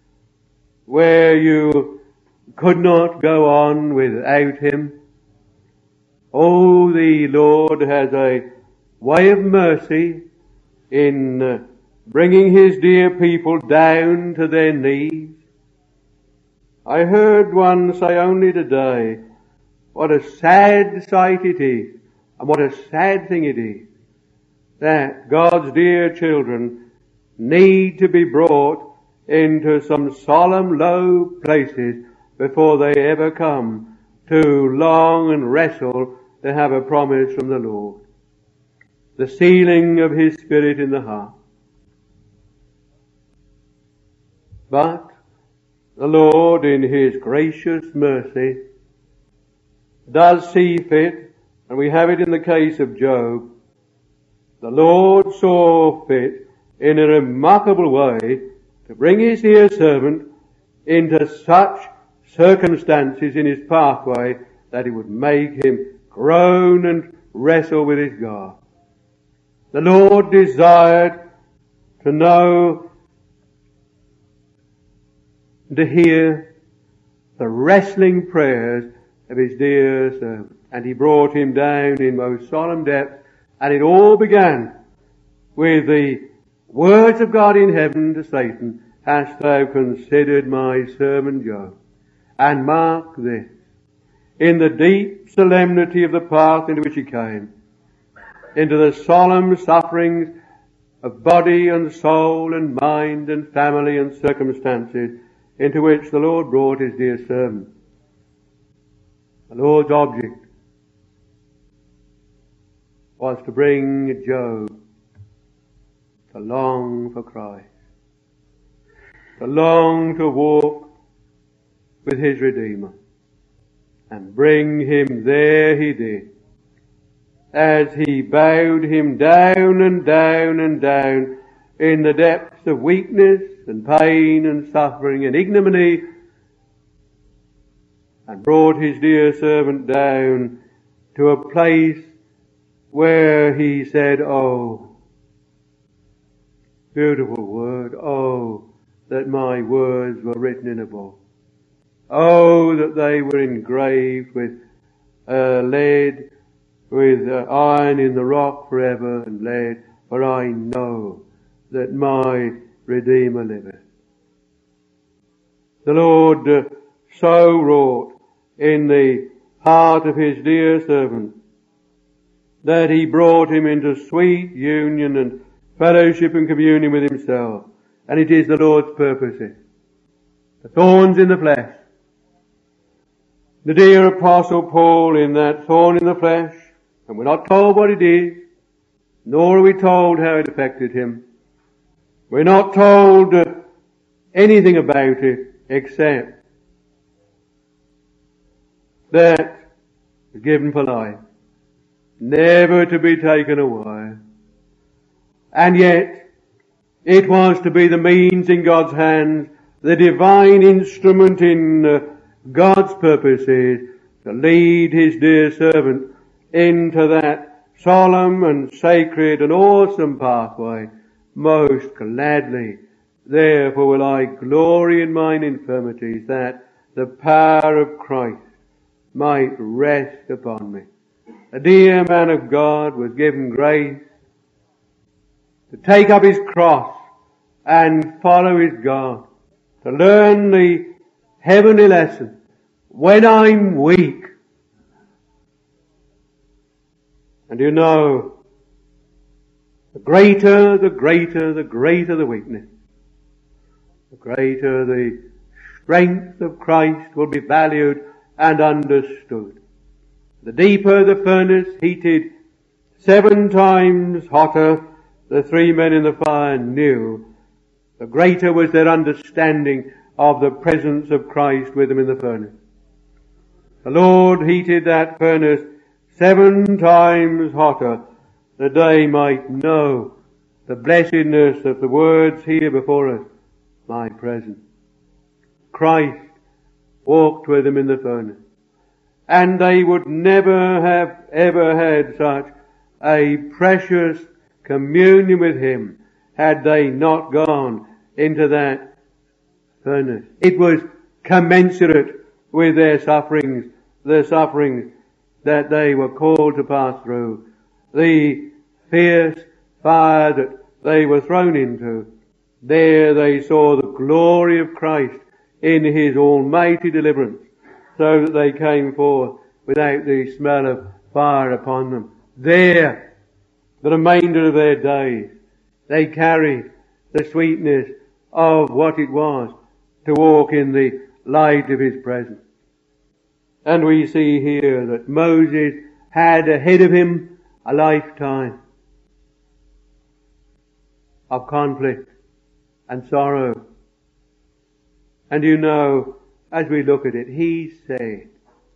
where you could not go on without him? Oh, the Lord has a way of mercy in uh, bringing his dear people down to their knees. I heard one say only today, what a sad sight it is, and what a sad thing it is, that God's dear children need to be brought into some solemn low places before they ever come to long and wrestle to have a promise from the Lord. The sealing of his Spirit in the heart. But the Lord in his gracious mercy does see fit, and we have it in the case of Job. The Lord saw fit in a remarkable way to bring his dear servant into such circumstances in his pathway that it would make him groan and wrestle with his God. The Lord desired to know, to hear the wrestling prayers of his dear servant. And he brought him down in most solemn depths, and it all began with the words of God in heaven to Satan, "Hast thou considered my servant Job?" And mark this, in the deep solemnity of the path into which he came, into the solemn sufferings of body and soul and mind and family and circumstances into which the Lord brought his dear servant. The Lord's object was to bring Job to long for Christ, to long to walk with his Redeemer, and bring him there he did, as he bowed him down and down and down in the depths of weakness and pain and suffering and ignominy, and brought his dear servant down to a place where he said, "Oh, beautiful word, oh, that my words were written in a book. Oh, that they were engraved with uh, lead, with uh, iron in the rock forever and lead, for I know that my Redeemer liveth." The Lord uh, so wrought in the heart of his dear servant that he brought him into sweet union and fellowship and communion with himself. And it is the Lord's purposes. The thorns in the flesh. The dear Apostle Paul in that thorn in the flesh, and we're not told what it is, nor are we told how it affected him. We're not told uh, anything about it except that it was given for life, never to be taken away. And yet, it was to be the means in God's hands, the divine instrument in uh, God's purposes, to lead his dear servant into that solemn and sacred and awesome pathway. Most gladly, therefore, will I glory in mine infirmities, that the power of Christ might rest upon me. A dear man of God was given grace to take up his cross and follow his God, to learn the heavenly lesson. When I'm weak, and you know, the greater, the greater, the greater the weakness, the greater the strength of Christ will be valued and understood. The deeper the furnace heated, seven times hotter, the three men in the fire knew, the greater was their understanding of the presence of Christ with them in the furnace. The Lord heated that furnace seven times hotter, that they might know the blessedness of the words here before us, my presence. Christ walked with them in the furnace, and they would never have ever had such a precious communion with him had they not gone into that furnace. It was commensurate with their sufferings, the sufferings that they were called to pass through, the fierce fire that they were thrown into. There they saw the glory of Christ in his almighty deliverance, so that they came forth without the smell of fire upon them. There, the remainder of their days, they carried the sweetness of what it was to walk in the light of his presence. And we see here that Moses had ahead of him a lifetime of conflict and sorrow. And you know, as we look at it, he said,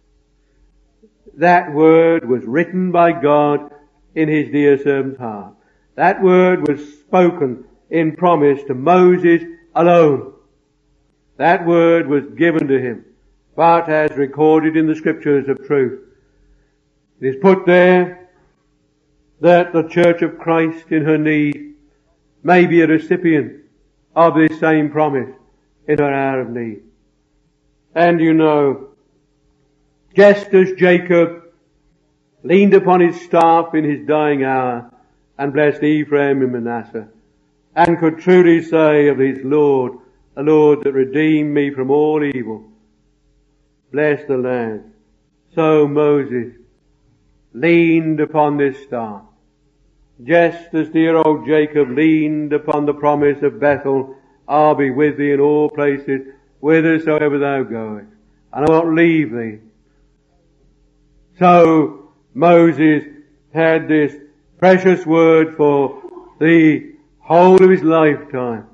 that word was written by God in his dear servant's heart. That word was spoken in promise to Moses alone. That word was given to him, but as recorded in the scriptures of truth. It is put there that the Church of Christ in her need may be a recipient of this same promise in her hour of need. And you know, just as Jacob leaned upon his staff in his dying hour and blessed Ephraim and Manasseh, and could truly say of his Lord, a Lord that redeemed me from all evil, bless the land. So Moses leaned upon this staff, just as dear old Jacob leaned upon the promise of Bethel, I'll be with thee in all places, whithersoever thou goest, and I won't leave thee. So Moses had this precious word for the whole of his lifetime.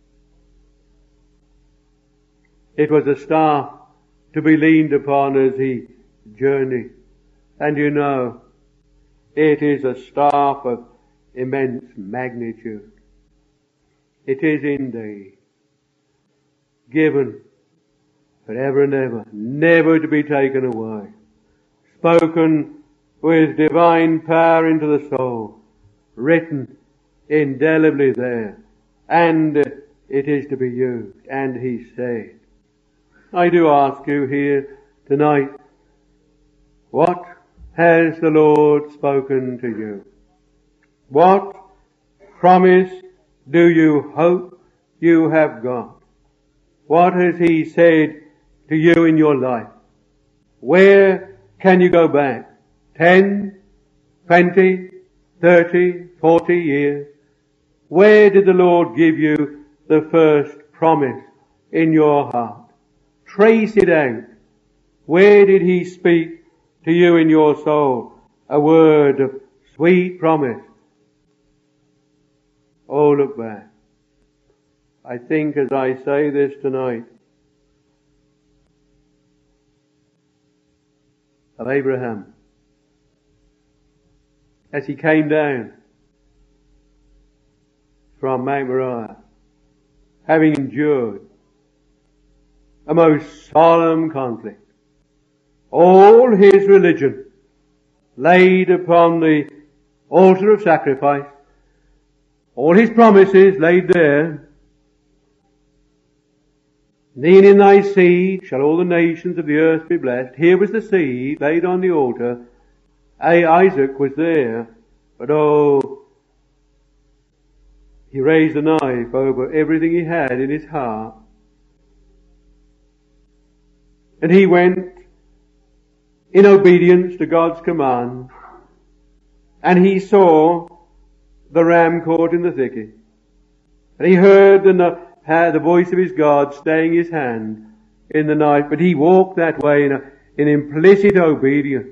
It was a staff to be leaned upon as he journeyed. And you know, it is a staff of immense magnitude. It is indeed given forever and ever, never to be taken away. Spoken with divine power into the soul, written indelibly there, and it is to be used. And he said, I do ask you here tonight, what has the Lord spoken to you? What promise do you hope you have got? What has he said to you in your life? Where can you go back? Ten, twenty, thirty, forty years? Where did the Lord give you the first promise in your heart? Trace it out. Where did he speak to you in your soul a word of sweet promise? Oh, look back. I think as I say this tonight of Abraham, as he came down from Mount Moriah, having endured a most solemn conflict, all his religion laid upon the altar of sacrifice, all his promises laid there. Then in thy seed shall all the nations of the earth be blessed. Here was the seed laid on the altar. Isaac was there, but oh, he raised a knife over everything he had in his heart. And he went in obedience to God's command, and he saw the ram caught in the thicket, and he heard the, uh, the voice of his God staying his hand in the knife, but he walked that way in, a, in implicit obedience.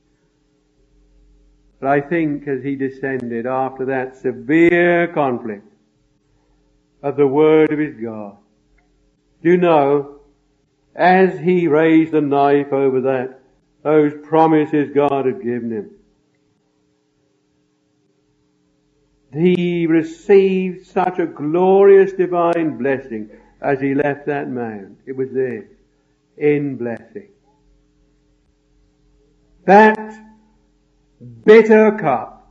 But I think as he descended after that severe conflict of the word of his God, you know, as he raised the knife over that, those promises God had given him, he received such a glorious divine blessing as he left that mount. It was this, in blessing. That bitter cup,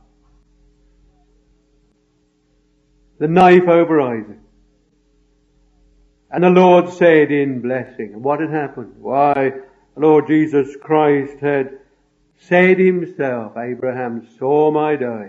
the knife over Isaac. And the Lord said in blessing. And what had happened? Why, the Lord Jesus Christ had said himself, Abraham saw my day.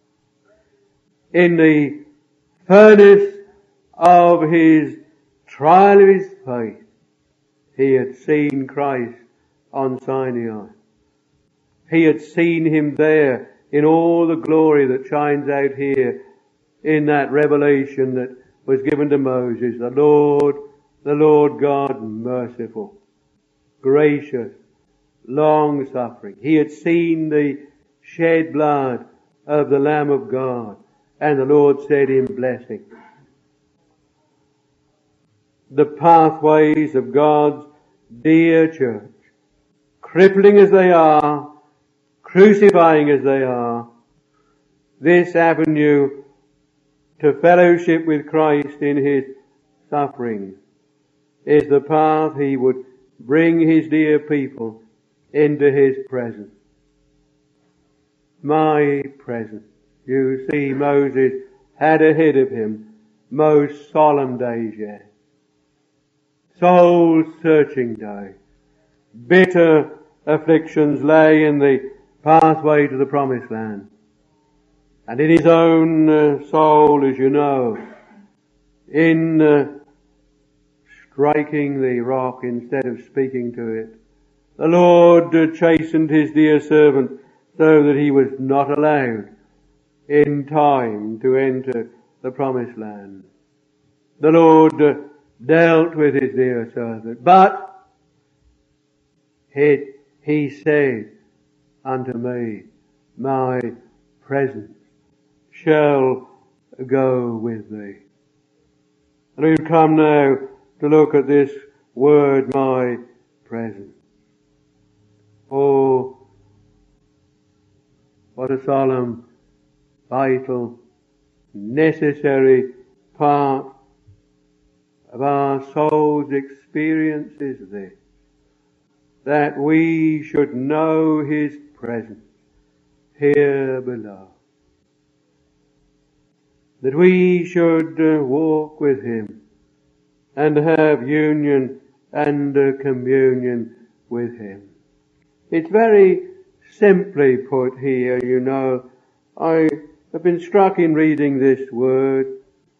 In the furnace of his trial of his faith, he had seen Christ on Sinai. He had seen him there in all the glory that shines out here in that revelation that was given to Moses. The Lord, the Lord God merciful, gracious, long-suffering. He had seen the shed blood of the Lamb of God. And the Lord said in blessing, the pathways of God's dear church, crippling as they are, crucifying as they are, this avenue to fellowship with Christ in his suffering is the path he would bring his dear people into his presence. My presence. You see, Moses had ahead of him most solemn days yet. soul-searching day. Bitter afflictions lay in the pathway to the promised land. And in his own uh, soul, as you know, in uh, striking the rock instead of speaking to it, the Lord uh, chastened his dear servant so that he was not allowed in time to enter the promised land. The Lord uh, dealt with his dear servant, but he, he said unto me, my presence shall go with thee. And we've come now to look at this word, my presence. Oh, what a solemn, vital, necessary part of our soul's experience is this, that we should know his presence here below. That we should uh, walk with him and have union and uh, communion with him. It's very simply put here, you know. I have been struck in reading this word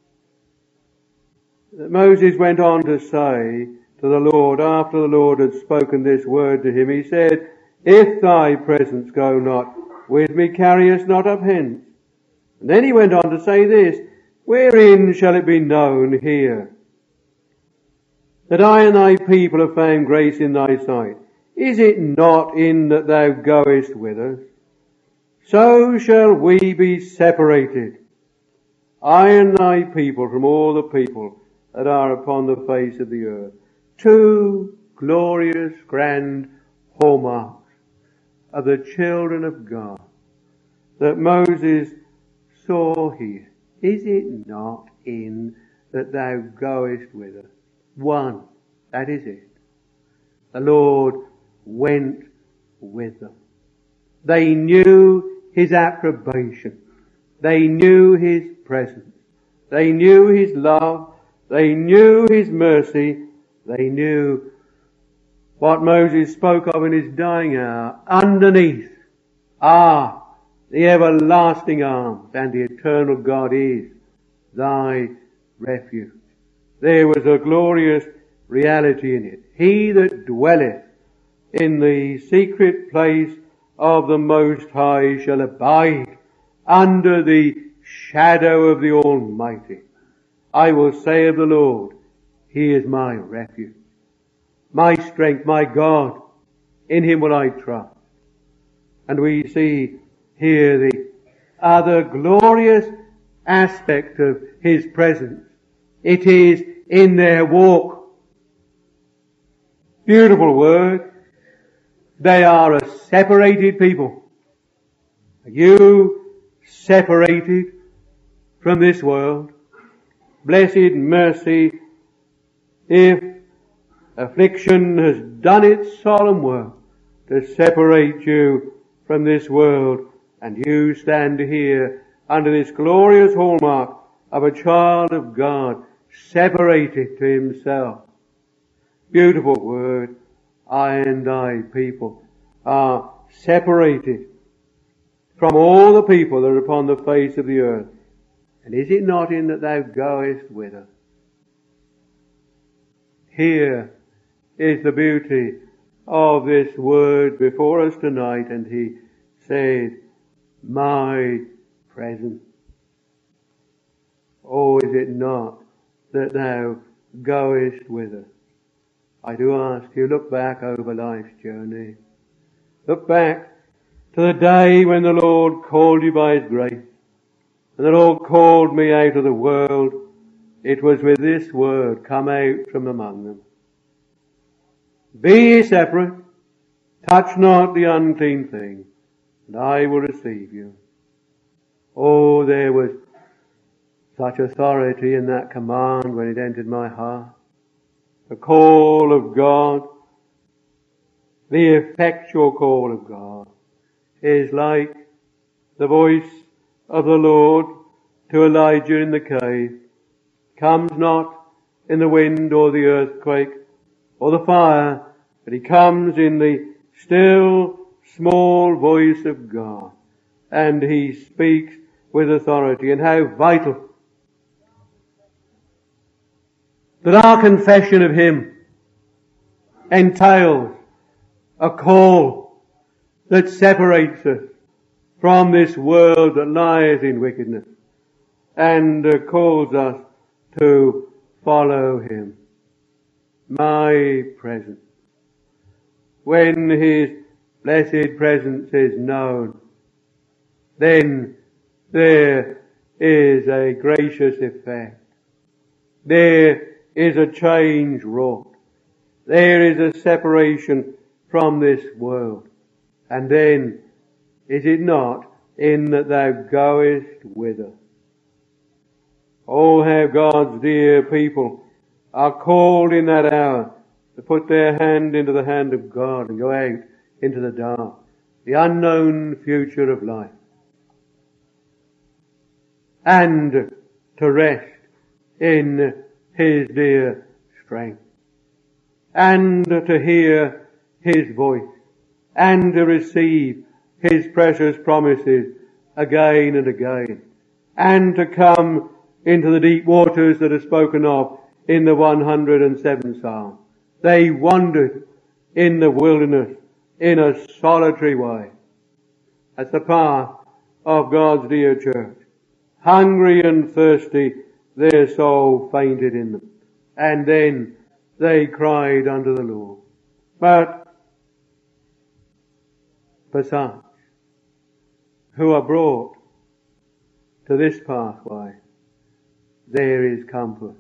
that Moses went on to say to the Lord, after the Lord had spoken this word to him, he said, if thy presence go not with me, carry us not up hence. And then he went on to say this, wherein shall it be known here that I and thy people have found grace in thy sight? Is it not in that thou goest with us? So shall we be separated, I and thy people, from all the people that are upon the face of the earth. Two glorious, grand hallmarks of the children of God that Moses saw here. Is it not in that thou goest with us? One, that is it. The Lord went with them. They knew his approbation. They knew his presence. They knew his love. They knew his mercy. They knew what Moses spoke of in his dying hour. Underneath are the everlasting arms, and the eternal God is thy refuge. There was a glorious reality in it. He that dwelleth in the secret place of the Most High shall abide under the shadow of the Almighty. I will say of the Lord, he is my refuge, my strength, my God. In him will I trust. And we see here the other glorious aspect of his presence. It is in their walk. Beautiful word. They are a separated people. You separated from this world. Blessed mercy, if affliction has done its solemn work to separate you from this world, and you stand here under this glorious hallmark of a child of God, separated to himself. Beautiful word. I and thy people are separated from all the people that are upon the face of the earth. And is it not in that thou goest with us? Here is the beauty of this word before us tonight, and he said, my presence. Oh, is it not that thou goest with us? I do ask you, look back over life's journey. Look back to the day when the Lord called you by his grace. And the Lord called me out of the world. It was with this word, come out from among them. Be ye separate, touch not the unclean thing, and I will receive you. Oh, there was such authority in that command when it entered my heart. The call of God, the effectual call of God, is like the voice of the Lord to Elijah in the cave. Comes not in the wind or the earthquake, or the fire, but he comes in the still small voice of God, and he speaks with authority. And how vital that our confession of him entails a call that separates us from this world that lies in wickedness, and uh, calls us to follow him. My presence. When his blessed presence is known, then there is a gracious effect. There is a change wrought. There is a separation from this world. And then, is it not in that thou goest whither? Oh, how God's dear people are called in that hour to put their hand into the hand of God and go out into the dark, the unknown future of life, and to rest in his dear strength, and to hear his voice, and to receive his precious promises again and again, and to come into the deep waters that are spoken of in the one hundred and seventh Psalm. They wandered in the wilderness in a solitary way. That's the path of God's dear church. Hungry and thirsty, their soul fainted in them. And then they cried unto the Lord. But for such who are brought to this pathway, there is comfort.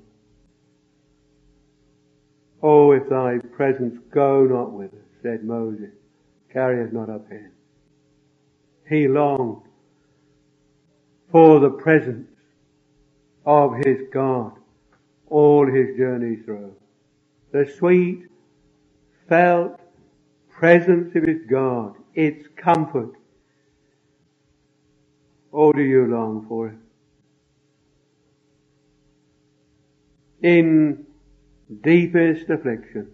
Oh, if thy presence go not with us, said Moses, carry us not up here. He longed for the presence of his God all his journey through. The sweet, felt presence of his God, its comfort. Oh, do you long for it? In deepest affliction,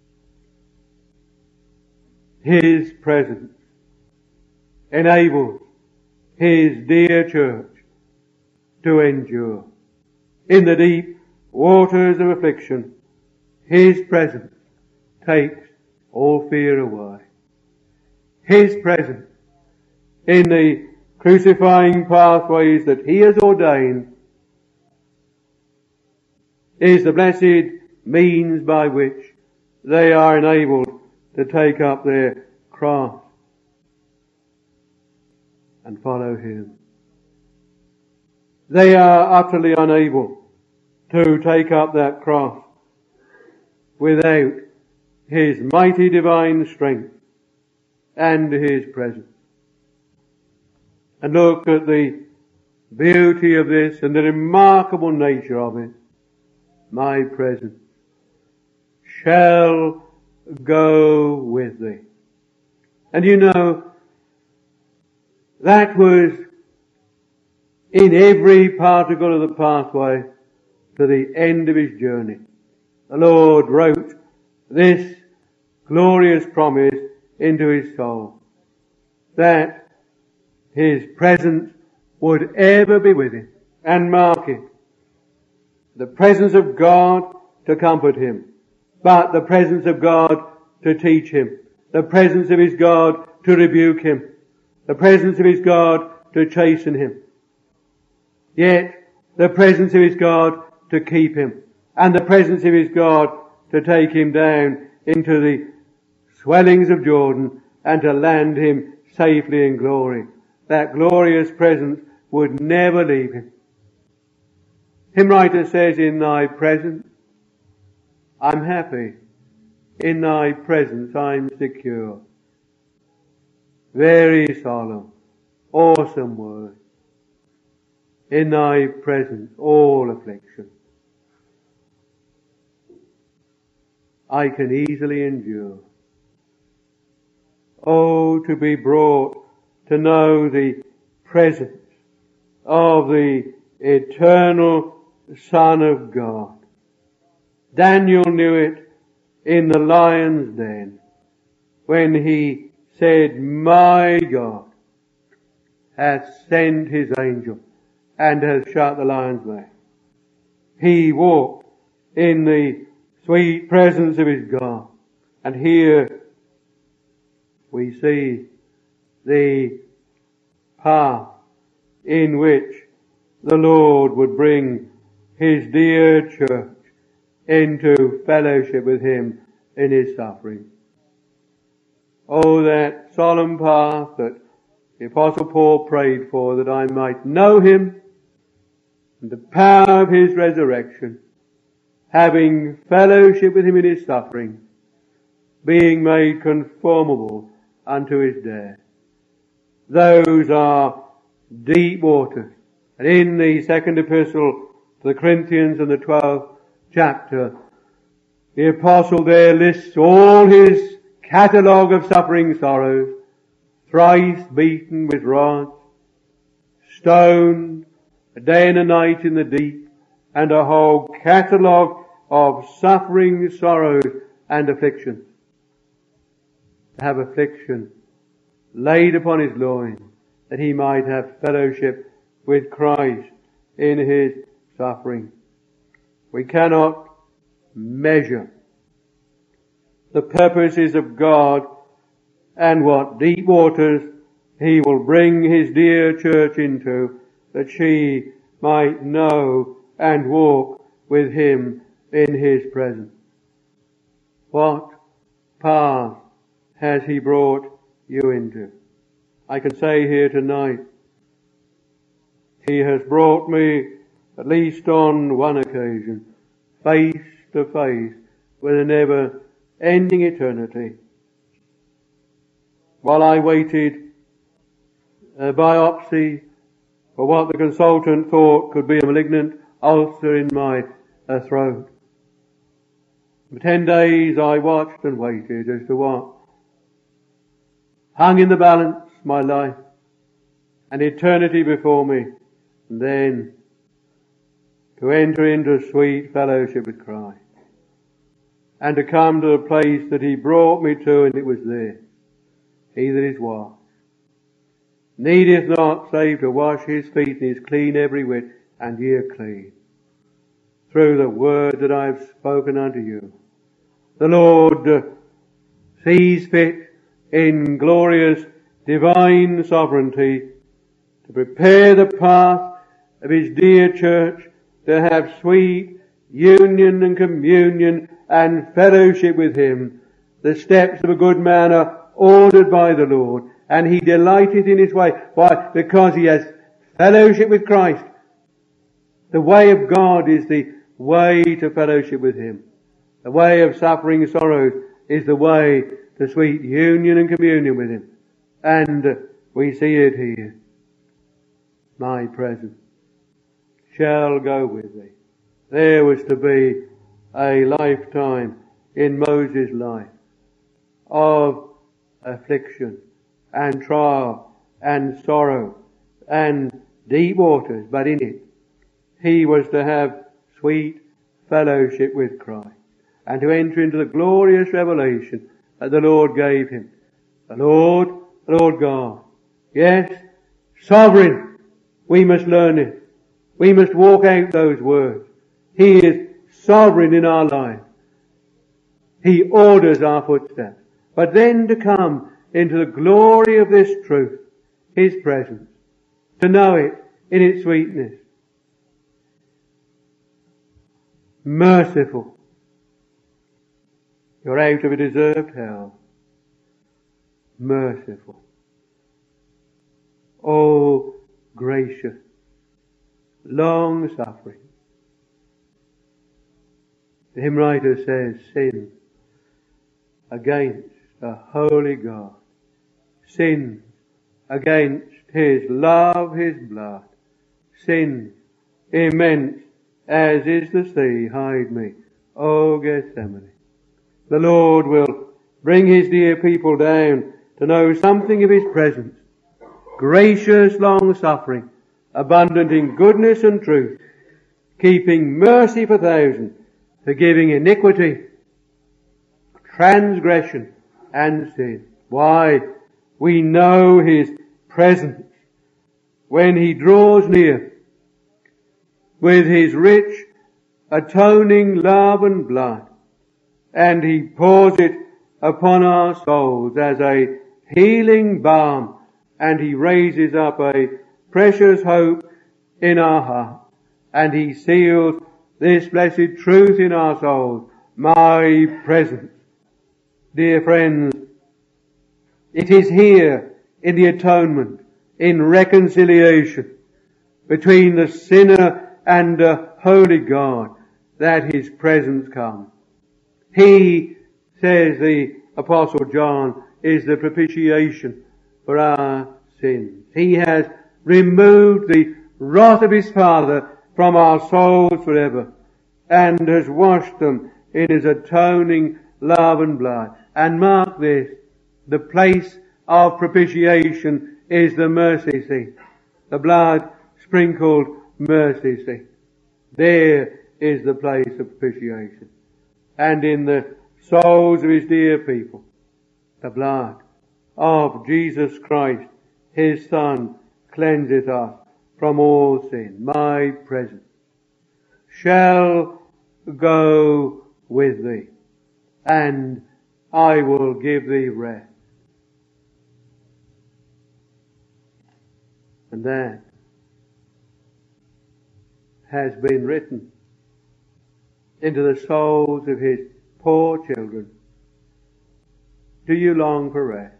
his presence enables his dear church to endure. In the deep waters of affliction, his presence takes all fear away. His presence in the crucifying pathways that he has ordained is the blessed means by which they are enabled to take up their cross and follow him. They are utterly unable to take up that cross without his mighty divine strength and his presence. And look at the beauty of this and the remarkable nature of it. My presence shall go with thee. And you know, that was in every particle of the pathway to the end of his journey. The Lord wrote this glorious promise into his soul, that his presence would ever be with him, and mark it. The presence of God to comfort him, but the presence of God to teach him, the presence of his God to rebuke him, the presence of his God to chasten him, yet the presence of his God to keep him, and the presence of his God to take him down into the swellings of Jordan and to land him safely in glory. That glorious presence would never leave him. Hymn writer says, in thy presence I'm happy, in thy presence I'm secure. Very solemn, awesome word. In thy presence all affliction I can easily endure. Oh, to be brought to know the presence of the eternal Son of God. Daniel knew it in the lion's den when he said, my God hath sent his angel and has shut the lion's mouth. He walked in the sweet presence of his God. And here we see the path in which the Lord would bring his dear church into fellowship with him in his suffering. Oh, that solemn path that the Apostle Paul prayed for, that I might know him and the power of his resurrection, having fellowship with him in his suffering, being made conformable unto his death. Those are deep waters. And in the second epistle to the Corinthians in the twelfth chapter, the apostle there lists all his catalogue of suffering sorrows: thrice beaten with rods, stoned, a day and a night in the deep, and a whole catalogue of suffering, sorrows, and afflictions. To have affliction laid upon his loins, that he might have fellowship with Christ in his suffering. We cannot measure the purposes of God and what deep waters he will bring his dear church into, that she might know and walk with him in his presence. What path has he brought you into? I can say here tonight, he has brought me, at least on one occasion, face to face with a never-ending eternity. While I waited a biopsy for what the consultant thought could be a malignant ulcer in my uh, throat. For ten days I watched and waited as to what hung in the balance my life and eternity before me, and then to enter into sweet fellowship with Christ and to come to the place that he brought me to, and it was this: he that is washed needeth not save to wash his feet, and is clean every whit, and ye are clean through the word that I have spoken unto you. The Lord uh, sees fit in glorious divine sovereignty to prepare the path of his dear church to have sweet union and communion and fellowship with him. The steps of a good man are ordered by the Lord, and he delighteth in his way. Why? Because he has fellowship with Christ. The way of God is the way to fellowship with him. The way of suffering and sorrows is the way to sweet union and communion with him. And we see it here. My presence shall go with thee. There was to be a lifetime in Moses' life of affliction and trial and sorrow and deep waters, but in it he was to have sweet fellowship with Christ and to enter into the glorious revelation that the Lord gave him. The Lord, the Lord God. Yes, sovereign. We must learn it. We must walk out those words. He is sovereign in our life. He orders our footsteps. But then to come into the glory of this truth, his presence, to know it in its sweetness. Merciful. You're out of a deserved hell. Merciful. Oh, gracious. Long suffering. The hymn writer says, sin against a holy God. Sin against his love, his blood. Sin immense as is the sea, hide me, O Gethsemane. The Lord will bring his dear people down to know something of his presence. Gracious long suffering, abundant in goodness and truth, keeping mercy for thousands, forgiving iniquity, transgression and sin. Why? We know His presence when He draws near with His rich atoning love and blood, and He pours it upon our souls as a healing balm, and He raises up a precious hope in our heart, and He seals this blessed truth in our souls, my presence. Dear friends, it is here in the atonement, in reconciliation between the sinner and the holy God, that His presence comes. He, says the Apostle John, is the propitiation for our sins. He has removed the wrath of His Father from our souls forever, and has washed them in His atoning love and blood. And mark this, the place of propitiation is the mercy seat, the blood sprinkled mercy seat. There is the place of propitiation. And in the souls of His dear people, the blood of Jesus Christ, His Son, cleanseth us from all sin. My presence shall go with thee, and I will give thee rest. And that has been written into the souls of His poor children. Do you long for rest?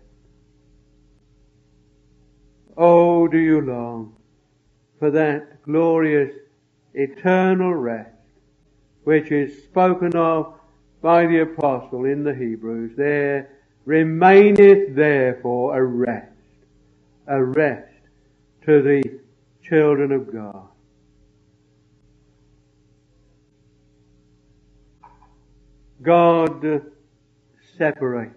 Oh, do you long for that glorious eternal rest which is spoken of by the Apostle in the Hebrews? There remaineth therefore a rest, a rest to the children of God. God separates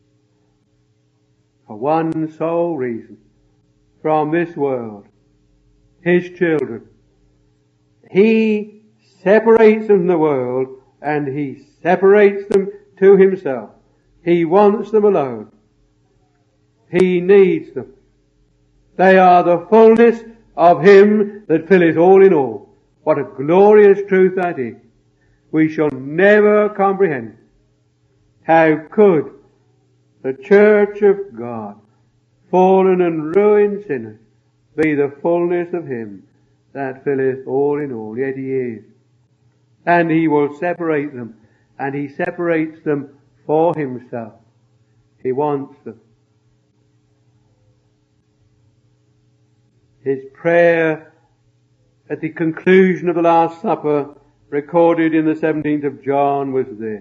for one sole reason from this world His children. He separates them from the world, and He separates them to Himself. He wants them alone. He needs them. They are the fullness of Him that filleth all in all. What a glorious truth that is. We shall never comprehend. How could the church of God, fallen and ruined sinners, be the fullness of Him that filleth all in all? Yet He is. And He will separate them, and He separates them for Himself. He wants them. His prayer at the conclusion of the Last Supper, recorded in the seventeenth of John, was this: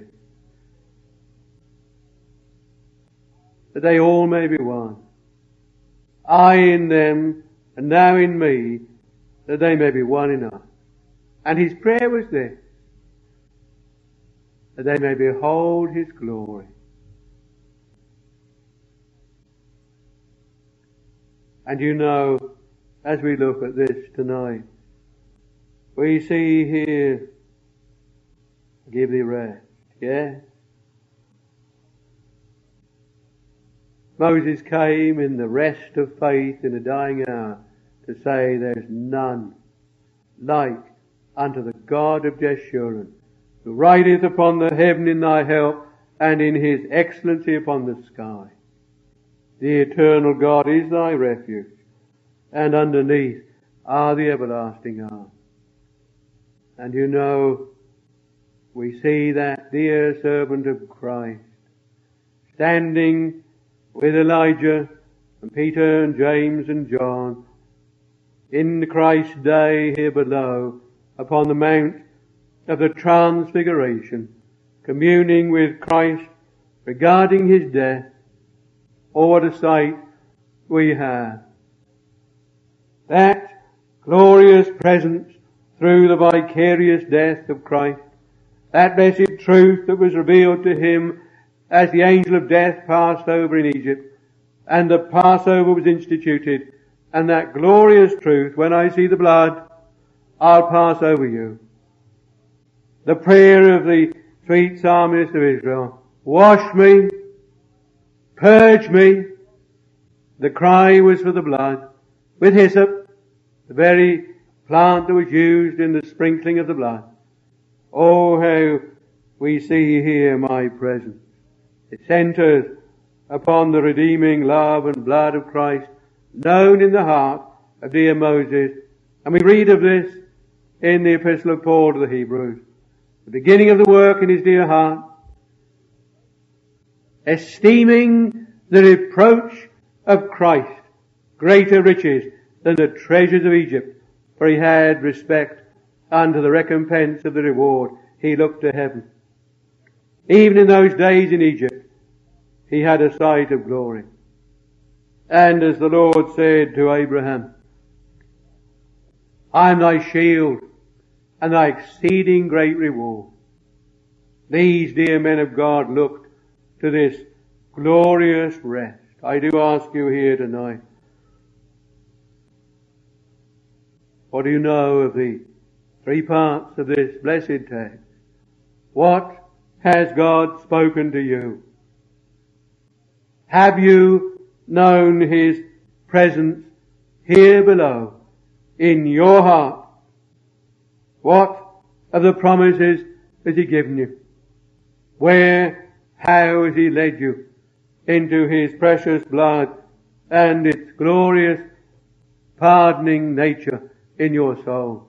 that they all may be one. I in them, and thou in me, that they may be one in us. And His prayer was this: that they may behold His glory. And you know, as we look at this tonight, we see here, give thee rest. Yes? Moses came in the rest of faith in a dying hour to say, there's none like unto the God of Jeshurun, who rideth upon the heaven in thy help, and in His excellency upon the sky. The eternal God is thy refuge, and underneath are the everlasting arms. And you know, we see that dear servant of Christ standing with Elijah and Peter and James and John in Christ's day here below upon the Mount of the Transfiguration, communing with Christ regarding His death. Oh, what a sight we have. That glorious presence through the vicarious death of Christ, that blessed truth that was revealed to Him as the angel of death passed over in Egypt, and the Passover was instituted, and that glorious truth, when I see the blood, I'll pass over you. The prayer of the sweet psalmist of Israel, wash me, purge me. The cry was for the blood. With hyssop, the very plant that was used in the sprinkling of the blood. Oh, how we see here my presence. It centers upon the redeeming love and blood of Christ, known in the heart of dear Moses. And we read of this in the Epistle of Paul to the Hebrews. The beginning of the work in his dear heart, esteeming the reproach of Christ greater riches than the treasures of Egypt, for he had respect unto the recompense of the reward. He looked to heaven. Even in those days in Egypt, he had a sight of glory. And as the Lord said to Abraham, I am thy shield and thy exceeding great reward. These dear men of God looked to this glorious rest. I do ask you here tonight, what do you know of the three parts of this blessed text? What has God spoken to you? Have you known His presence here below in your heart? What of the promises has He given you? Where, how has He led you into His precious blood and its glorious pardoning nature in your soul?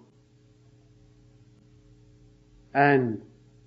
And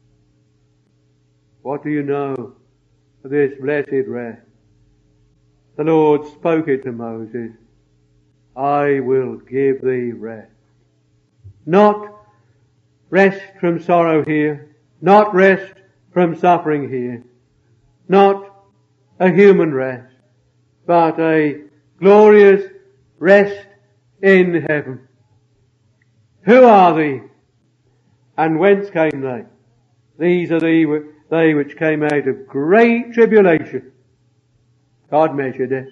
what do you know of this blessed rest? The Lord spoke it to Moses. I will give thee rest. Not rest from sorrow here, not rest from suffering here, not a human rest, but a glorious rest in heaven. Who are these? And whence came they? These are the, they which came out of great tribulation. God measured it.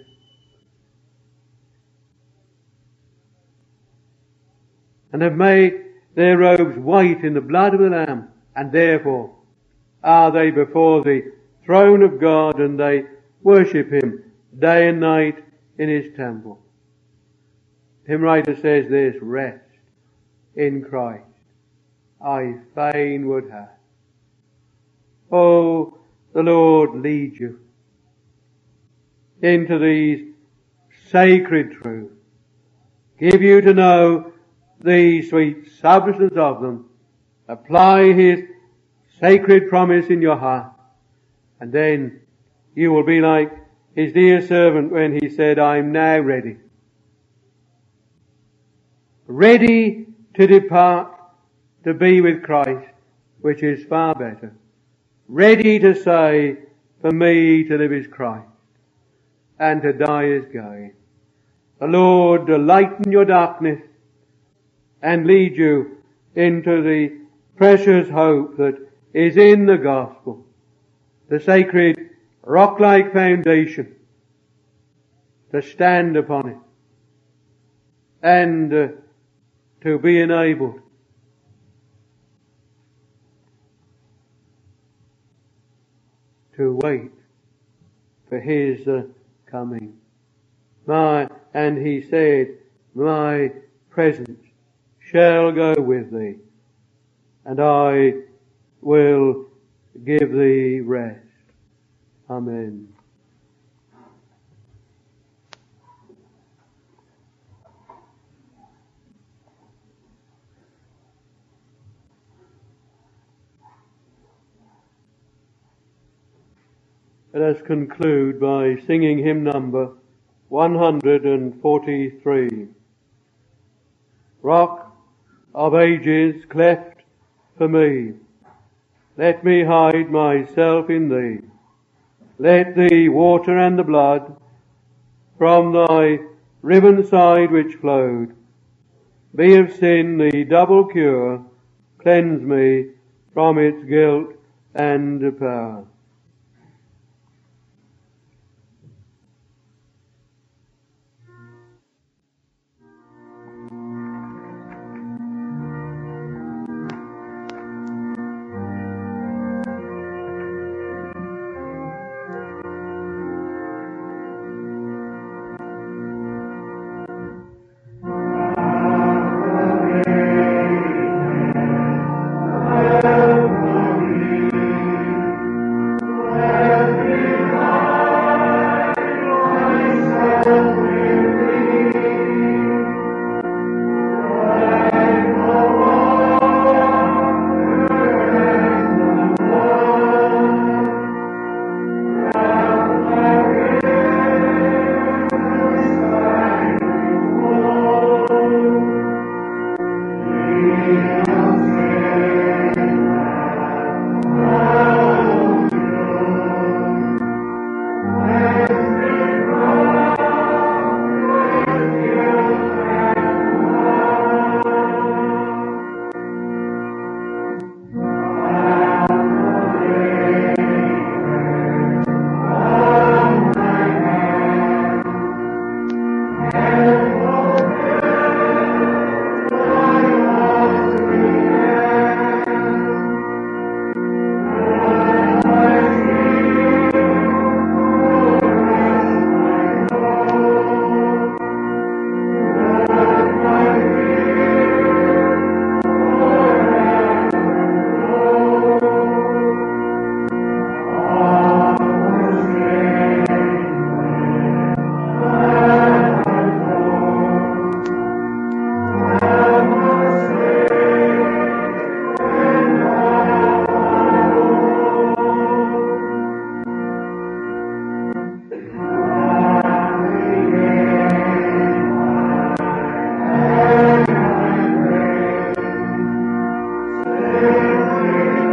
And have made their robes white in the blood of the Lamb, and therefore are they before the throne of God, and they worship Him day and night in His temple. Hymn writer says this, rest in Christ I fain would have. Oh, the Lord lead you into these sacred truths, give you to know the sweet substance of them, apply His sacred promise in your heart, and then you will be like His dear servant when he said, I'm now ready. Ready to depart to be with Christ, which is far better. Ready to say, for me to live is Christ, and to die is gain. The Lord to lighten your darkness and lead you into the precious hope that is in the gospel, the sacred rock-like foundation, to stand upon it and uh, to be enabled to wait for His uh, coming. My, and He said, my presence shall go with thee, and I will give thee rest. Amen. Let us conclude by singing hymn number one hundred forty-three. Rock of ages cleft for me, let me hide myself in thee. Let the water and the blood from thy riven side which flowed be of sin the double cure, cleanse me from its guilt and power. Amen.